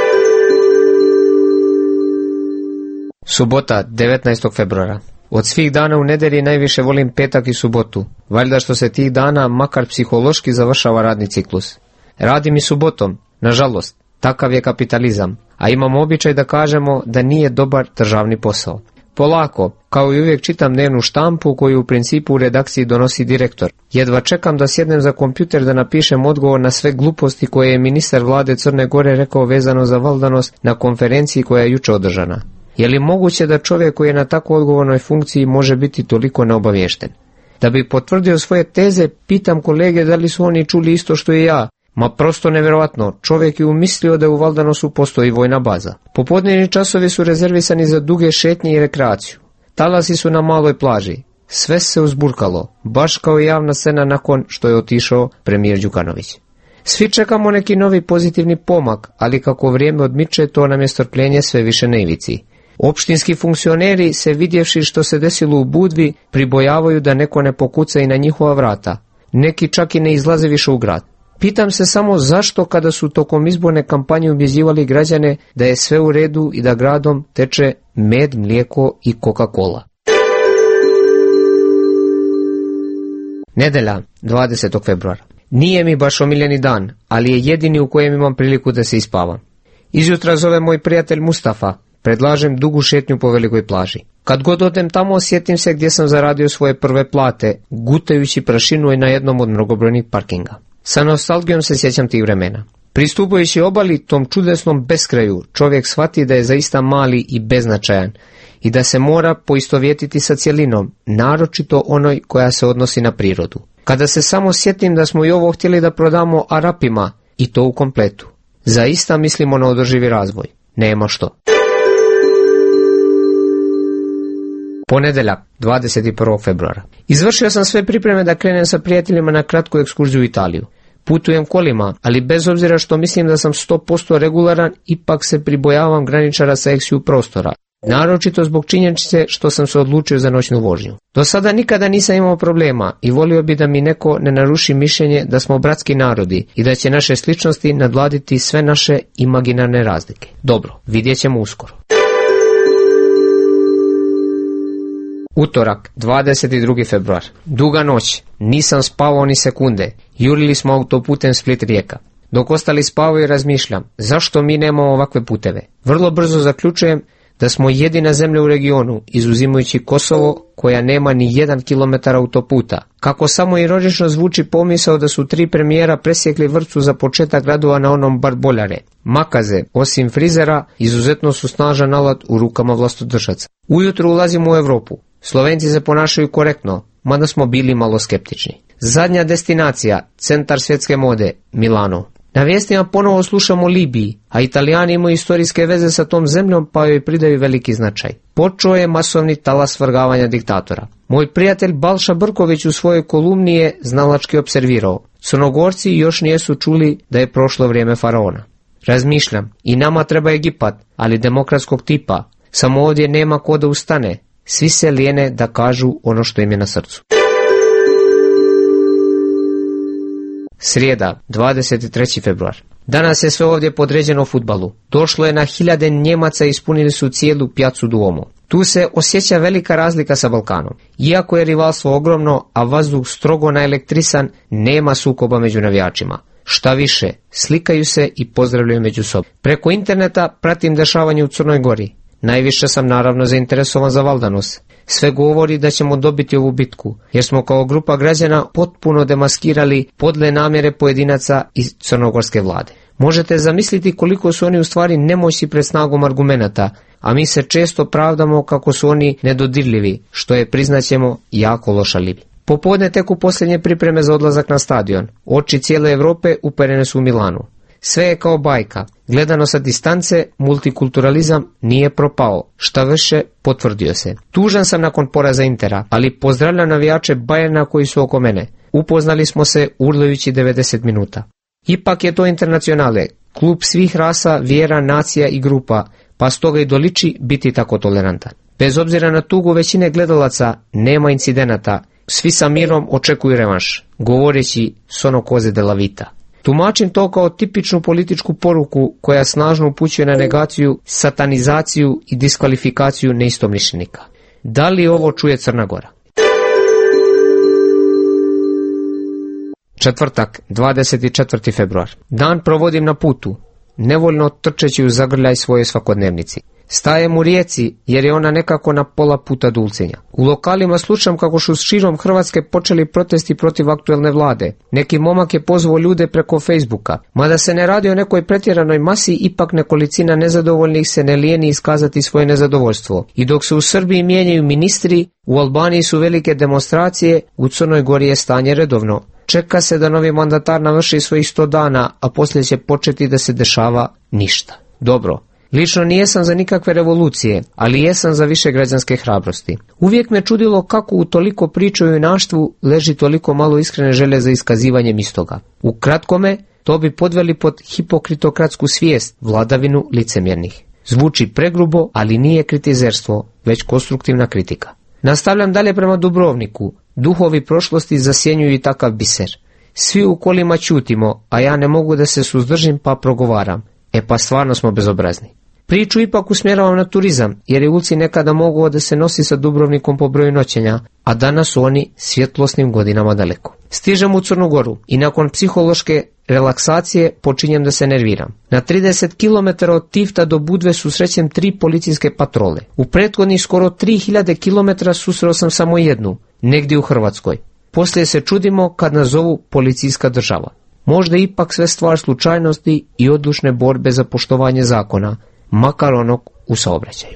Subota, devetnaestog februara. Od svih dana u nedelji najviše volim petak i subotu. Valjda što se tih dana makar psihološki završava radni ciklus. Radim i subotom, nažalost, takav je kapitalizam, a imamo običaj da kažemo da nije dobar državni posao. Polako, kao i uvijek čitam dnevnu štampu koju u principu u redakciji donosi direktor. Jedva čekam da sjednem za kompjuter da napišem odgovor na sve gluposti koje je ministar vlade Crne Gore rekao vezano za valdanost na konferenciji koja je juče održana. Je li moguće da čovjek koji je na tako odgovornoj funkciji može biti toliko neobaviješten? Da bi potvrdio svoje teze, pitam kolege da li su oni čuli isto što i ja. Ma prosto nevjerojatno, čovjek je umislio da u Valdanosu postoji vojna baza. Popodnevni časovi su rezervisani za duge šetnje i rekreaciju. Talasi su na maloj plaži. Sve se uzburkalo, baš kao i javna scena nakon što je otišao premijer Đukanović. Svi čekamo neki novi pozitivni pomak, ali kako vrijeme odmiče, to nam je strpljenje sve više na ivici. Opštinski funkcioneri, se vidjevši što se desilo u Budvi, pribojavaju da neko ne pokuca i na njihova vrata. Neki čak i ne izlaze više u grad. Pitam se samo zašto kada su tokom izborne kampanje ubjeđivali građane da je sve u redu i da gradom teče med, mlijeko i Coca-Cola. Nedelja, dvadesetog februara. Nije mi baš omiljeni dan, ali je jedini u kojem imam priliku da se ispavam. Izjutra zove moj prijatelj Mustafa. Predlažem dugu šetnju po velikoj plaži. Kad god odem tamo, osjetim se gdje sam zaradio svoje prve plate, gutajući prašinu na jednom od mnogobrojnih parkinga. Sa nostalgijom se sjećam tih vremena. Pristupajući obali, tom čudesnom beskraju, čovjek shvati da je zaista mali i beznačajan i da se mora poistovjetiti sa cjelinom, naročito onoj koja se odnosi na prirodu. Kada se samo sjetim da smo i ovo htjeli da prodamo Arapima, i to u kompletu. Zaista mislimo na održivi razvoj. Nema što. Ponedeljak, dvadeset prvog februara. Izvršio sam sve pripreme da krenem sa prijateljima na kratku ekskurziju u Italiju. Putujem kolima, ali bez obzira što mislim da sam sto posto regularan, ipak se pribojavam graničara sa eksiju prostora. Naročito zbog činjenice što sam se odlučio za noćnu vožnju. Do sada nikada nisam imao problema i volio bi da mi neko ne naruši mišljenje da smo bratski narodi i da će naše sličnosti nadvladiti sve naše imaginarne razlike. Dobro, vidjet ćemo uskoro. Utorak, dvadeset drugi februar. Duga noć. Nisam spavao ni sekunde. Jurili smo autoputem Split-Rijeka. Dok ostali spavaju, razmišljam, zašto mi nemamo ovakve puteve? Vrlo brzo zaključujem da smo jedina zemlja u regionu, izuzimajući Kosovo, koja nema ni jedan kilometar autoputa. Kako samo ironično zvuči pomisao da su tri premijera presjekli vrpcu za početak radova na onom Barboljare. Makaze, osim frizera, izuzetno su snažan alat u rukama vlastodržaca. Ujutro ulazimo u Europu. Slovenci se ponašaju korektno, mada smo bili malo skeptični. Zadnja destinacija, centar svjetske mode, Milano. Na vijestima ponovo slušamo o Libiji, a Italijani imaju istorijske veze sa tom zemljom pa joj pridaju veliki značaj. Počeo je masovni talas svrgavanja diktatora. Moj prijatelj Balša Brković u svojoj kolumni je znalački observirao. Crnogorci još nijesu čuli da je prošlo vrijeme faraona. Razmišljam, i nama treba Egipat, ali demokratskog tipa. Samo ovdje nema ko da ustane. Svi se lijene da kažu ono što im je na srcu. Srijeda, dvadeset treći februar. Danas je sve ovdje podređeno fudbalu. Došlo je na hiljade Njemaca i ispunili su cijelu pjacu Duomo. Tu se osjeća velika razlika sa Balkanom. Iako je rivalstvo ogromno, a vazduh strogo naelektrisan, nema sukoba među navijačima. Šta više, slikaju se i pozdravljaju među sobom. Preko interneta pratim dešavanje u Crnoj Gori. Najviše sam naravno zainteresovan za Valdanos. Sve govori da ćemo dobiti ovu bitku, jer smo kao grupa građana potpuno demaskirali podle namjere pojedinaca iz crnogorske vlade. Možete zamisliti koliko su oni u stvari nemoćni pred snagom argumenata, a mi se često pravdamo kako su oni nedodirljivi, što je, priznaćemo, jako loš alibi. Popodne teku posljednje pripreme za odlazak na stadion. Oči cijele Europe uperene su u Milanu. Sve je kao bajka. Gledano sa distance, multikulturalizam nije propao. Šta više, potvrdio se. Tužan sam nakon poraza Intera, ali pozdravljam navijače Bajerna koji su oko mene. Upoznali smo se urlajući devedeset minuta. Ipak je to Internacionale, klub svih rasa, vjera, nacija i grupa, pa stoga i doliči biti tako tolerantan. Bez obzira na tugu većine gledalaca, nema incidenata. Svi sa mirom očekuju revanš, govoreći sono cose della vita. Tumačim to kao tipičnu političku poruku koja snažno upućuje na negaciju, satanizaciju i diskvalifikaciju neistomišljenika. Da li ovo čuje Crna Gora? Četvrtak, dvadeset četvrti februar. Dan provodim na putu. nevoljno trčeći u zagrljaj svoje svakodnevnici. Stajem u Rijeci jer je ona nekako na pola puta do Ulcinja. U lokalima slušam kako su širom Hrvatske počeli protesti protiv aktuelne vlade. Neki momak je pozvao ljude preko Facebooka. Mada se ne radi o nekoj pretjeranoj masi, ipak nekolicina nezadovoljnih se ne lijeni iskazati svoje nezadovoljstvo. I dok se u Srbiji mijenjaju ministri, u Albaniji su velike demonstracije, u Crnoj Gori je stanje redovno. Čeka se da novi mandatar navrši svojih sto dana, a poslije će početi da se dešava ništa. Dobro. Lično nijesam za nikakve revolucije, ali jesam za više građanske hrabrosti. Uvijek me čudilo kako u toliko priča o junaštvu leži toliko malo iskrene želje za iskazivanjem istoga. U kratkome, to bi podveli pod hipokritokratsku svijest, vladavinu licemjernih. Zvuči pregrubo, ali nije kritizerstvo, već konstruktivna kritika. Nastavljam dalje prema Dubrovniku. Duhovi prošlosti zasjenjuju i takav biser. Svi u kolima ćutimo, a ja ne mogu da se suzdržim pa progovaram. E pa stvarno smo bezobrazni. Priču ipak usmjeravam na turizam, jer je Ulcinj nekada mogao da se nosi sa Dubrovnikom po broju noćenja, a danas su oni svjetlosnim godinama daleko. Stižem u Crnu Goru i nakon psihološke relaksacije počinjem da se nerviram. Na trideset kilometara od Tifta do Budve susrećem tri policijske patrole. U prethodnih skoro tri hiljade kilometara susreo sam samo jednu, negdje u Hrvatskoj. Poslije se čudimo kad nas zovu policijska država. Možda ipak sve stvar slučajnosti i odlučne borbe za poštovanje zakona, makar onog u saobraćaju.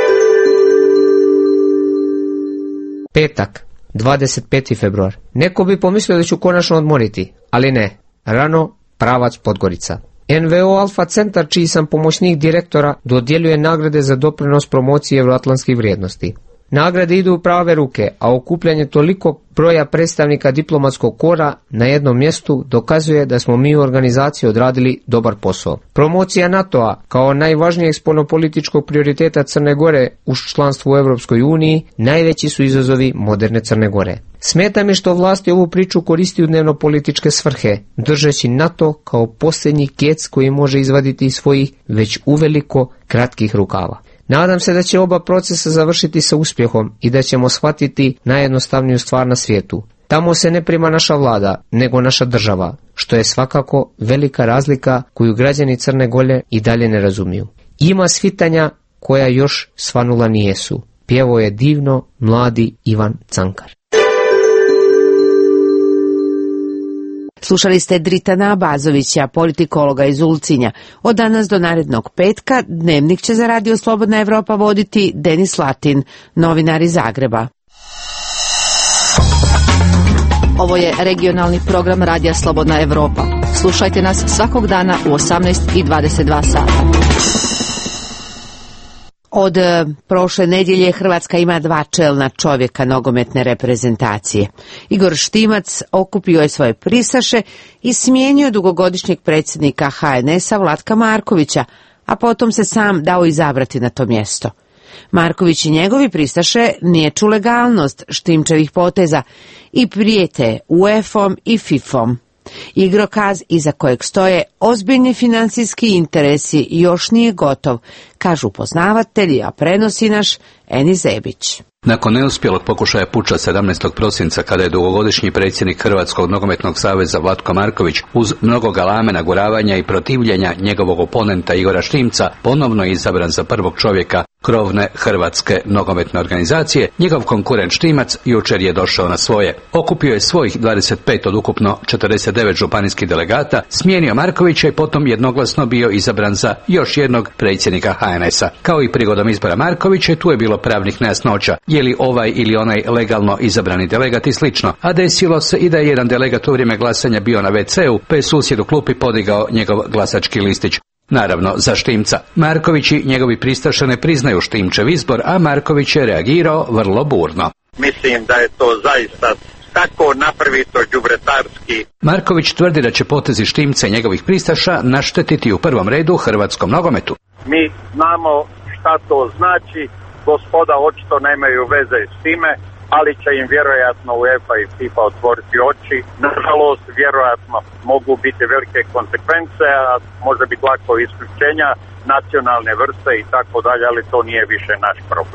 Petak, dvadeset peti februar. Neko bi pomislio da ću konačno odmoriti, ali ne. Rano, pravac Podgorica. N V O Alfa Centar, čiji sam pomoćnik direktora, dodjeljuje nagrade za doprinos promocije euroatlantskih vrijednosti. Nagrade idu u prave ruke, a okupljanje toliko broja predstavnika diplomatskog kora na jednom mjestu dokazuje da smo mi u organizaciji odradili dobar posao. Promocija NATO-a kao najvažnijeg spoljnopolitičkog prioriteta Crne Gore uz članstvo u Europskoj uniji najveći su izazovi moderne Crne Gore. Smeta mi što vlasti ovu priču koristi u dnevno-političke svrhe, držeći NATO kao posljednji kec koji može izvaditi iz svojih već uveliko kratkih rukava. Nadam se da će oba procesa završiti sa uspjehom i da ćemo shvatiti najjednostavniju stvar na svijetu. Tamo se ne prima naša vlada, nego naša država, što je svakako velika razlika koju građani Crne Gore i dalje ne razumiju. Ima svitanja koja još svanula nijesu. Pjevao je divno mladi Ivan Cankar. Slušali ste Dritana Abazovića, politikologa iz Ulcinja. Od danas do narednog petka dnevnik će za Radio Slobodna Evropa voditi Denis Latin, novinar iz Zagreba. Ovo je regionalni program Radija Slobodna Evropa. Slušajte nas svakog dana u osamnaest i dvadeset dva sata. Od prošle nedjelje Hrvatska ima dva čelna čovjeka nogometne reprezentacije. Igor Štimac okupio je svoje pristaše i smijenio dugogodišnjeg predsjednika H N S-a Vlatka Markovića, a potom se sam dao izabrati na to mjesto. Marković i njegovi pristaše niječu legalnost Štimčevih poteza i prijete U E F-om i F I F-om. Igrokaz iza kojeg stoje ozbiljni financijski interesi još nije gotov, kažu poznavatelji, a prenosi naš Eni Zebić. Nakon neuspjelog pokušaja puča sedamnaestog prosinca, kada je dugogodišnji predsjednik Hrvatskog nogometnog saveza Vlatko Marković uz mnogo galame, naguravanja i protivljenja njegovog oponenta Igora Štimca ponovno izabran za prvog čovjeka krovne hrvatske nogometne organizacije, njegov konkurent Štimac jučer je došao na svoje. Okupio je svojih dvadeset pet od ukupno četrdeset devet županijskih delegata, smijenio Markovića i potom jednoglasno bio izabran za još jednog predsjednika H N S-a. Kao i prigodom izbora Markovića, tu je bilo pravnih nejasnoća, je li ovaj ili onaj legalno izabrani delegat i slično, a desilo se i da je jedan delegat u vrijeme glasanja bio na ve ce u, pa je susjed u klupi podigao njegov glasački listić. Naravno, za Štimca. Marković i njegovi pristaše ne priznaju Štimčev izbor, a Marković je reagirao vrlo burno. Mislim da je to zaista tako napravito đubretarski. Marković tvrdi da će potezi Štimca i njegovih pristaša naštetiti u prvom redu hrvatskom nogometu. Mi znamo šta to znači, gospoda očito nemaju veze s time, ali će im vjerojatno UEFA i FIFA otvoriti oči. Nažalost, vjerojatno mogu biti velike konsekvence, a može biti lako isključenja nacionalne vrste i tako dalje, ali to nije više naš problem.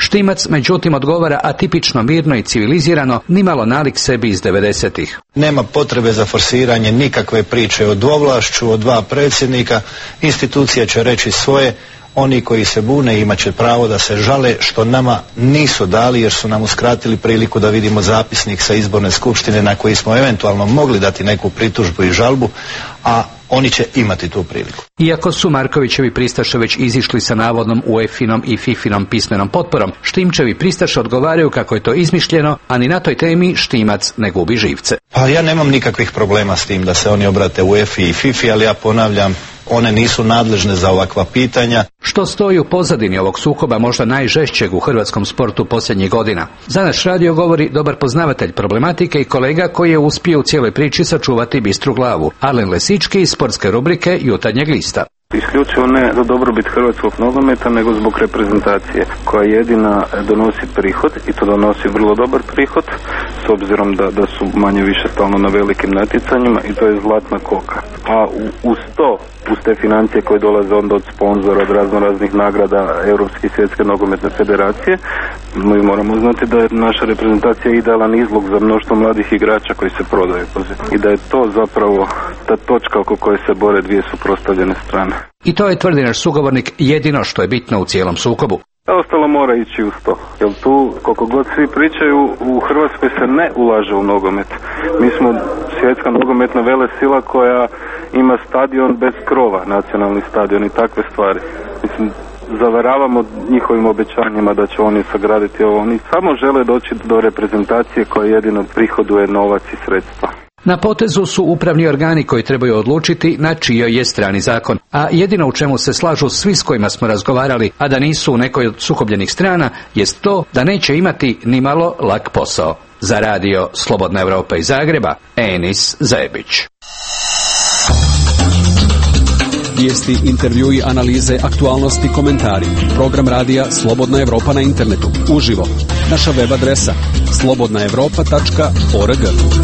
Štimac međutim odgovara atipično mirno i civilizirano, nimalo nalik sebi iz devedesetih. Nema potrebe za forsiranje nikakve priče o dvovlašću, o dva predsjednika. Institucija će reći svoje. Oni koji se bune imat će pravo da se žale što nama nisu dali jer su nam uskratili priliku da vidimo zapisnik sa izborne skupštine na koji smo eventualno mogli dati neku pritužbu i žalbu, a oni će imati tu priliku. Iako su Markovićevi pristaše već izišli sa navodnom U E F I-nom i Fifinom pismenom potporom, Štimčevi pristaše odgovaraju kako je to izmišljeno, a ni na toj temi Štimac ne gubi živce. Pa ja nemam nikakvih problema s tim da se oni obrate U E F I i Fifi, ali ja ponavljam, one nisu nadležne za ovakva pitanja. Što stoji u pozadini ovog sukoba možda najžešćeg u hrvatskom sportu posljednjih godina? Za naš radio govori dobar poznavatelj problematike i kolega koji je uspio u cijeloj priči sačuvati bistru glavu. Alen Lesički iz sportske rubrike Jutarnjeg lista. Isključivo ne za dobrobit hrvatskog nogometa, nego zbog reprezentacije koja jedina donosi prihod i to donosi vrlo dobar prihod s obzirom da, da su manje više stalno na velikim natjecanjima i to je zlatna koka. A u, uz to, uz te financije koje dolaze onda od sponzora, od razno raznih nagrada Europske i Svjetske nogometne federacije, mi moramo znati da je naša reprezentacija idealan izlog za mnoštvo mladih igrača koji se prodaju i da je to zapravo ta točka oko koje se bore dvije suprotstavljene strane. I to je, tvrdi naš sugovornik, jedino što je bitno u cijelom sukobu. A ostalo mora ići uz to, jer tu, koliko god svi pričaju, u Hrvatskoj se ne ulaže u nogomet. Mi smo svjetska nogometna velesila koja ima stadion bez krova, nacionalni stadion i takve stvari. Mislim, zavaravamo njihovim obećanjima da će oni sagraditi ovo. Oni samo žele doći do reprezentacije koja jedino prihoduje novac i sredstva. Na potezu su upravni organi koji trebaju odlučiti na čijoj je strani zakon, a jedino u čemu se slažu svi s kojima smo razgovarali, a da nisu u nekoj od sukobljenih strana, jest to da neće imati ni malo lak posao. Za radio Slobodna Evropa iz Zagreba, Enis Zebić. Vijesti, intervjui, analize, aktualnosti, komentari. Program radija Slobodna Evropa na internetu. Uživo. Naša web adresa slobodna evropa tačka org.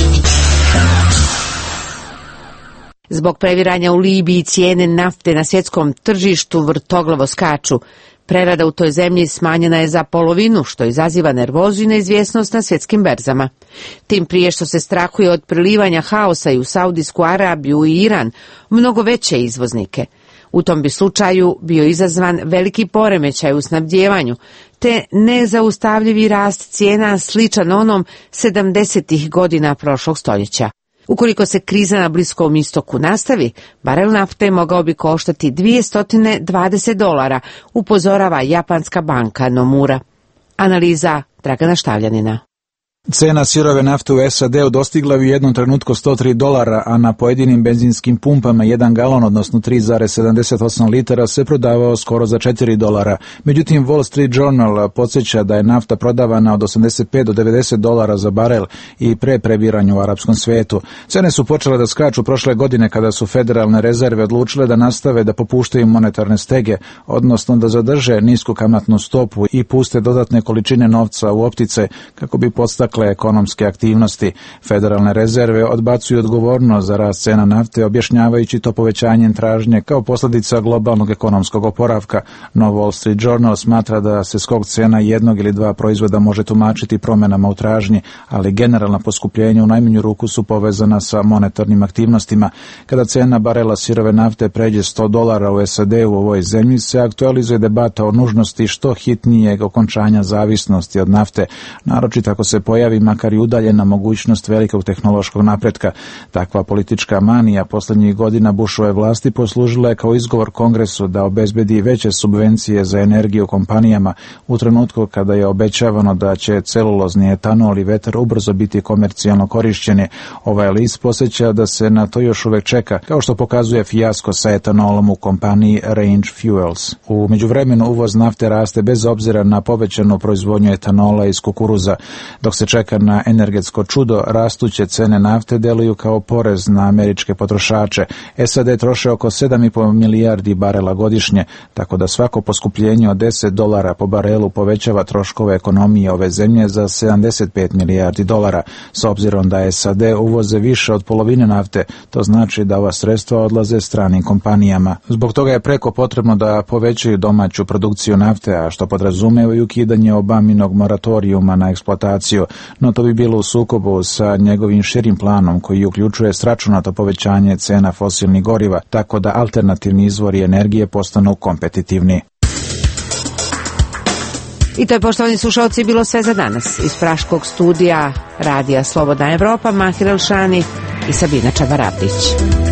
Zbog previranja u Libiji cijene nafte na svjetskom tržištu vrtoglavo skaču. Prerada u toj zemlji smanjena je za polovinu, što izaziva nervozu i neizvjesnost na svjetskim berzama. Tim prije što se strahuje od prilivanja haosa i u Saudijsku Arabiju i Iran, mnogo veće izvoznike. U tom bi slučaju bio izazvan veliki poremećaj u snabdjevanju, te nezaustavljivi rast cijena sličan onom sedamdesetih godina prošlog stoljeća. Ukoliko se kriza na Bliskom istoku nastavi, barel nafte mogao bi koštati dvjesto dvadeset dolara, upozorava japanska banka Nomura. Analiza Dragana Štavljanina. Cena sirove nafte u S A D-u dostigla u jednom trenutku sto tri dolara, a na pojedinim benzinskim pumpama jedan galon, odnosno tri zarez sedamdeset osam litara, se prodavao skoro za četiri dolara. Međutim, Wall Street Journal podsjeća da je nafta prodavana od osamdeset pet do devedeset dolara za barel i pre prebiranja u arapskom svijetu. Cene su počele da skaču prošle godine kada su federalne rezerve odlučile da nastave da popuštaju monetarne stege, odnosno da zadrže nisku kamatnu stopu i puste dodatne količine novca u optice kako bi podstakle ekonomske aktivnosti. Federalne rezerve odbacuju odgovornost za rast cena nafte, objašnjavajući to povećanjem tražnje kao posljedica globalnog ekonomskog oporavka. No Wall Street Journal smatra da se skok cena jednog ili dva proizvoda može tumačiti promjenama u tražnji, ali generalna poskupljenja u najmanju ruku su povezana sa monetarnim aktivnostima. Kada cena barela sirove nafte pređe sto dolara u S A D u ovoj zemlji, se aktualizuje debata o nužnosti što hitnijeg okončanja zavisnosti od nafte, naročito ako se pojavi makar i udaljena mogućnost velikog tehnološkog napretka. Takva politička manija posljednjih godina Bushove vlasti poslužila je kao izgovor Kongresu da obezbedi veće subvencije za energiju kompanijama u trenutku kada je obećavano da će celulozni etanol i vetar ubrzo biti komercijalno korišćeni. Ovaj list posjeća da se na to još uvek čeka, kao što pokazuje fijasko sa etanolom u kompaniji Range Fuels. U međuvremenu uvoz nafte raste bez obzira na povećanu proizvodnju etanola iz kukuruza. Dok se čeka na energetsko čudo, rastuće cene nafte deluju kao porez na američke potrošače. S A D troše oko sedam i po milijardi barela godišnje, tako da svako poskupljenje od deset dolara po barelu povećava troškove ekonomije ove zemlje za sedamdeset pet milijardi dolara. S obzirom da S A D uvoze više od polovine nafte, to znači da ova sredstva odlaze stranim kompanijama. Zbog toga je preko potrebno da povećaju domaću produkciju nafte, a što podrazumeva i ukidanje Obaminog moratorijuma na eksploataciju, no to bi bilo u sukobu sa njegovim širim planom koji uključuje sračunato povećanje cena fosilnih goriva, tako da alternativni izvori energije postanu kompetitivni. I to je, poštovani slušalci, bilo sve za danas. Iz praškog studija Radija Slobodna Evropa, Mahir Elšani i Sabina Čabarabdić.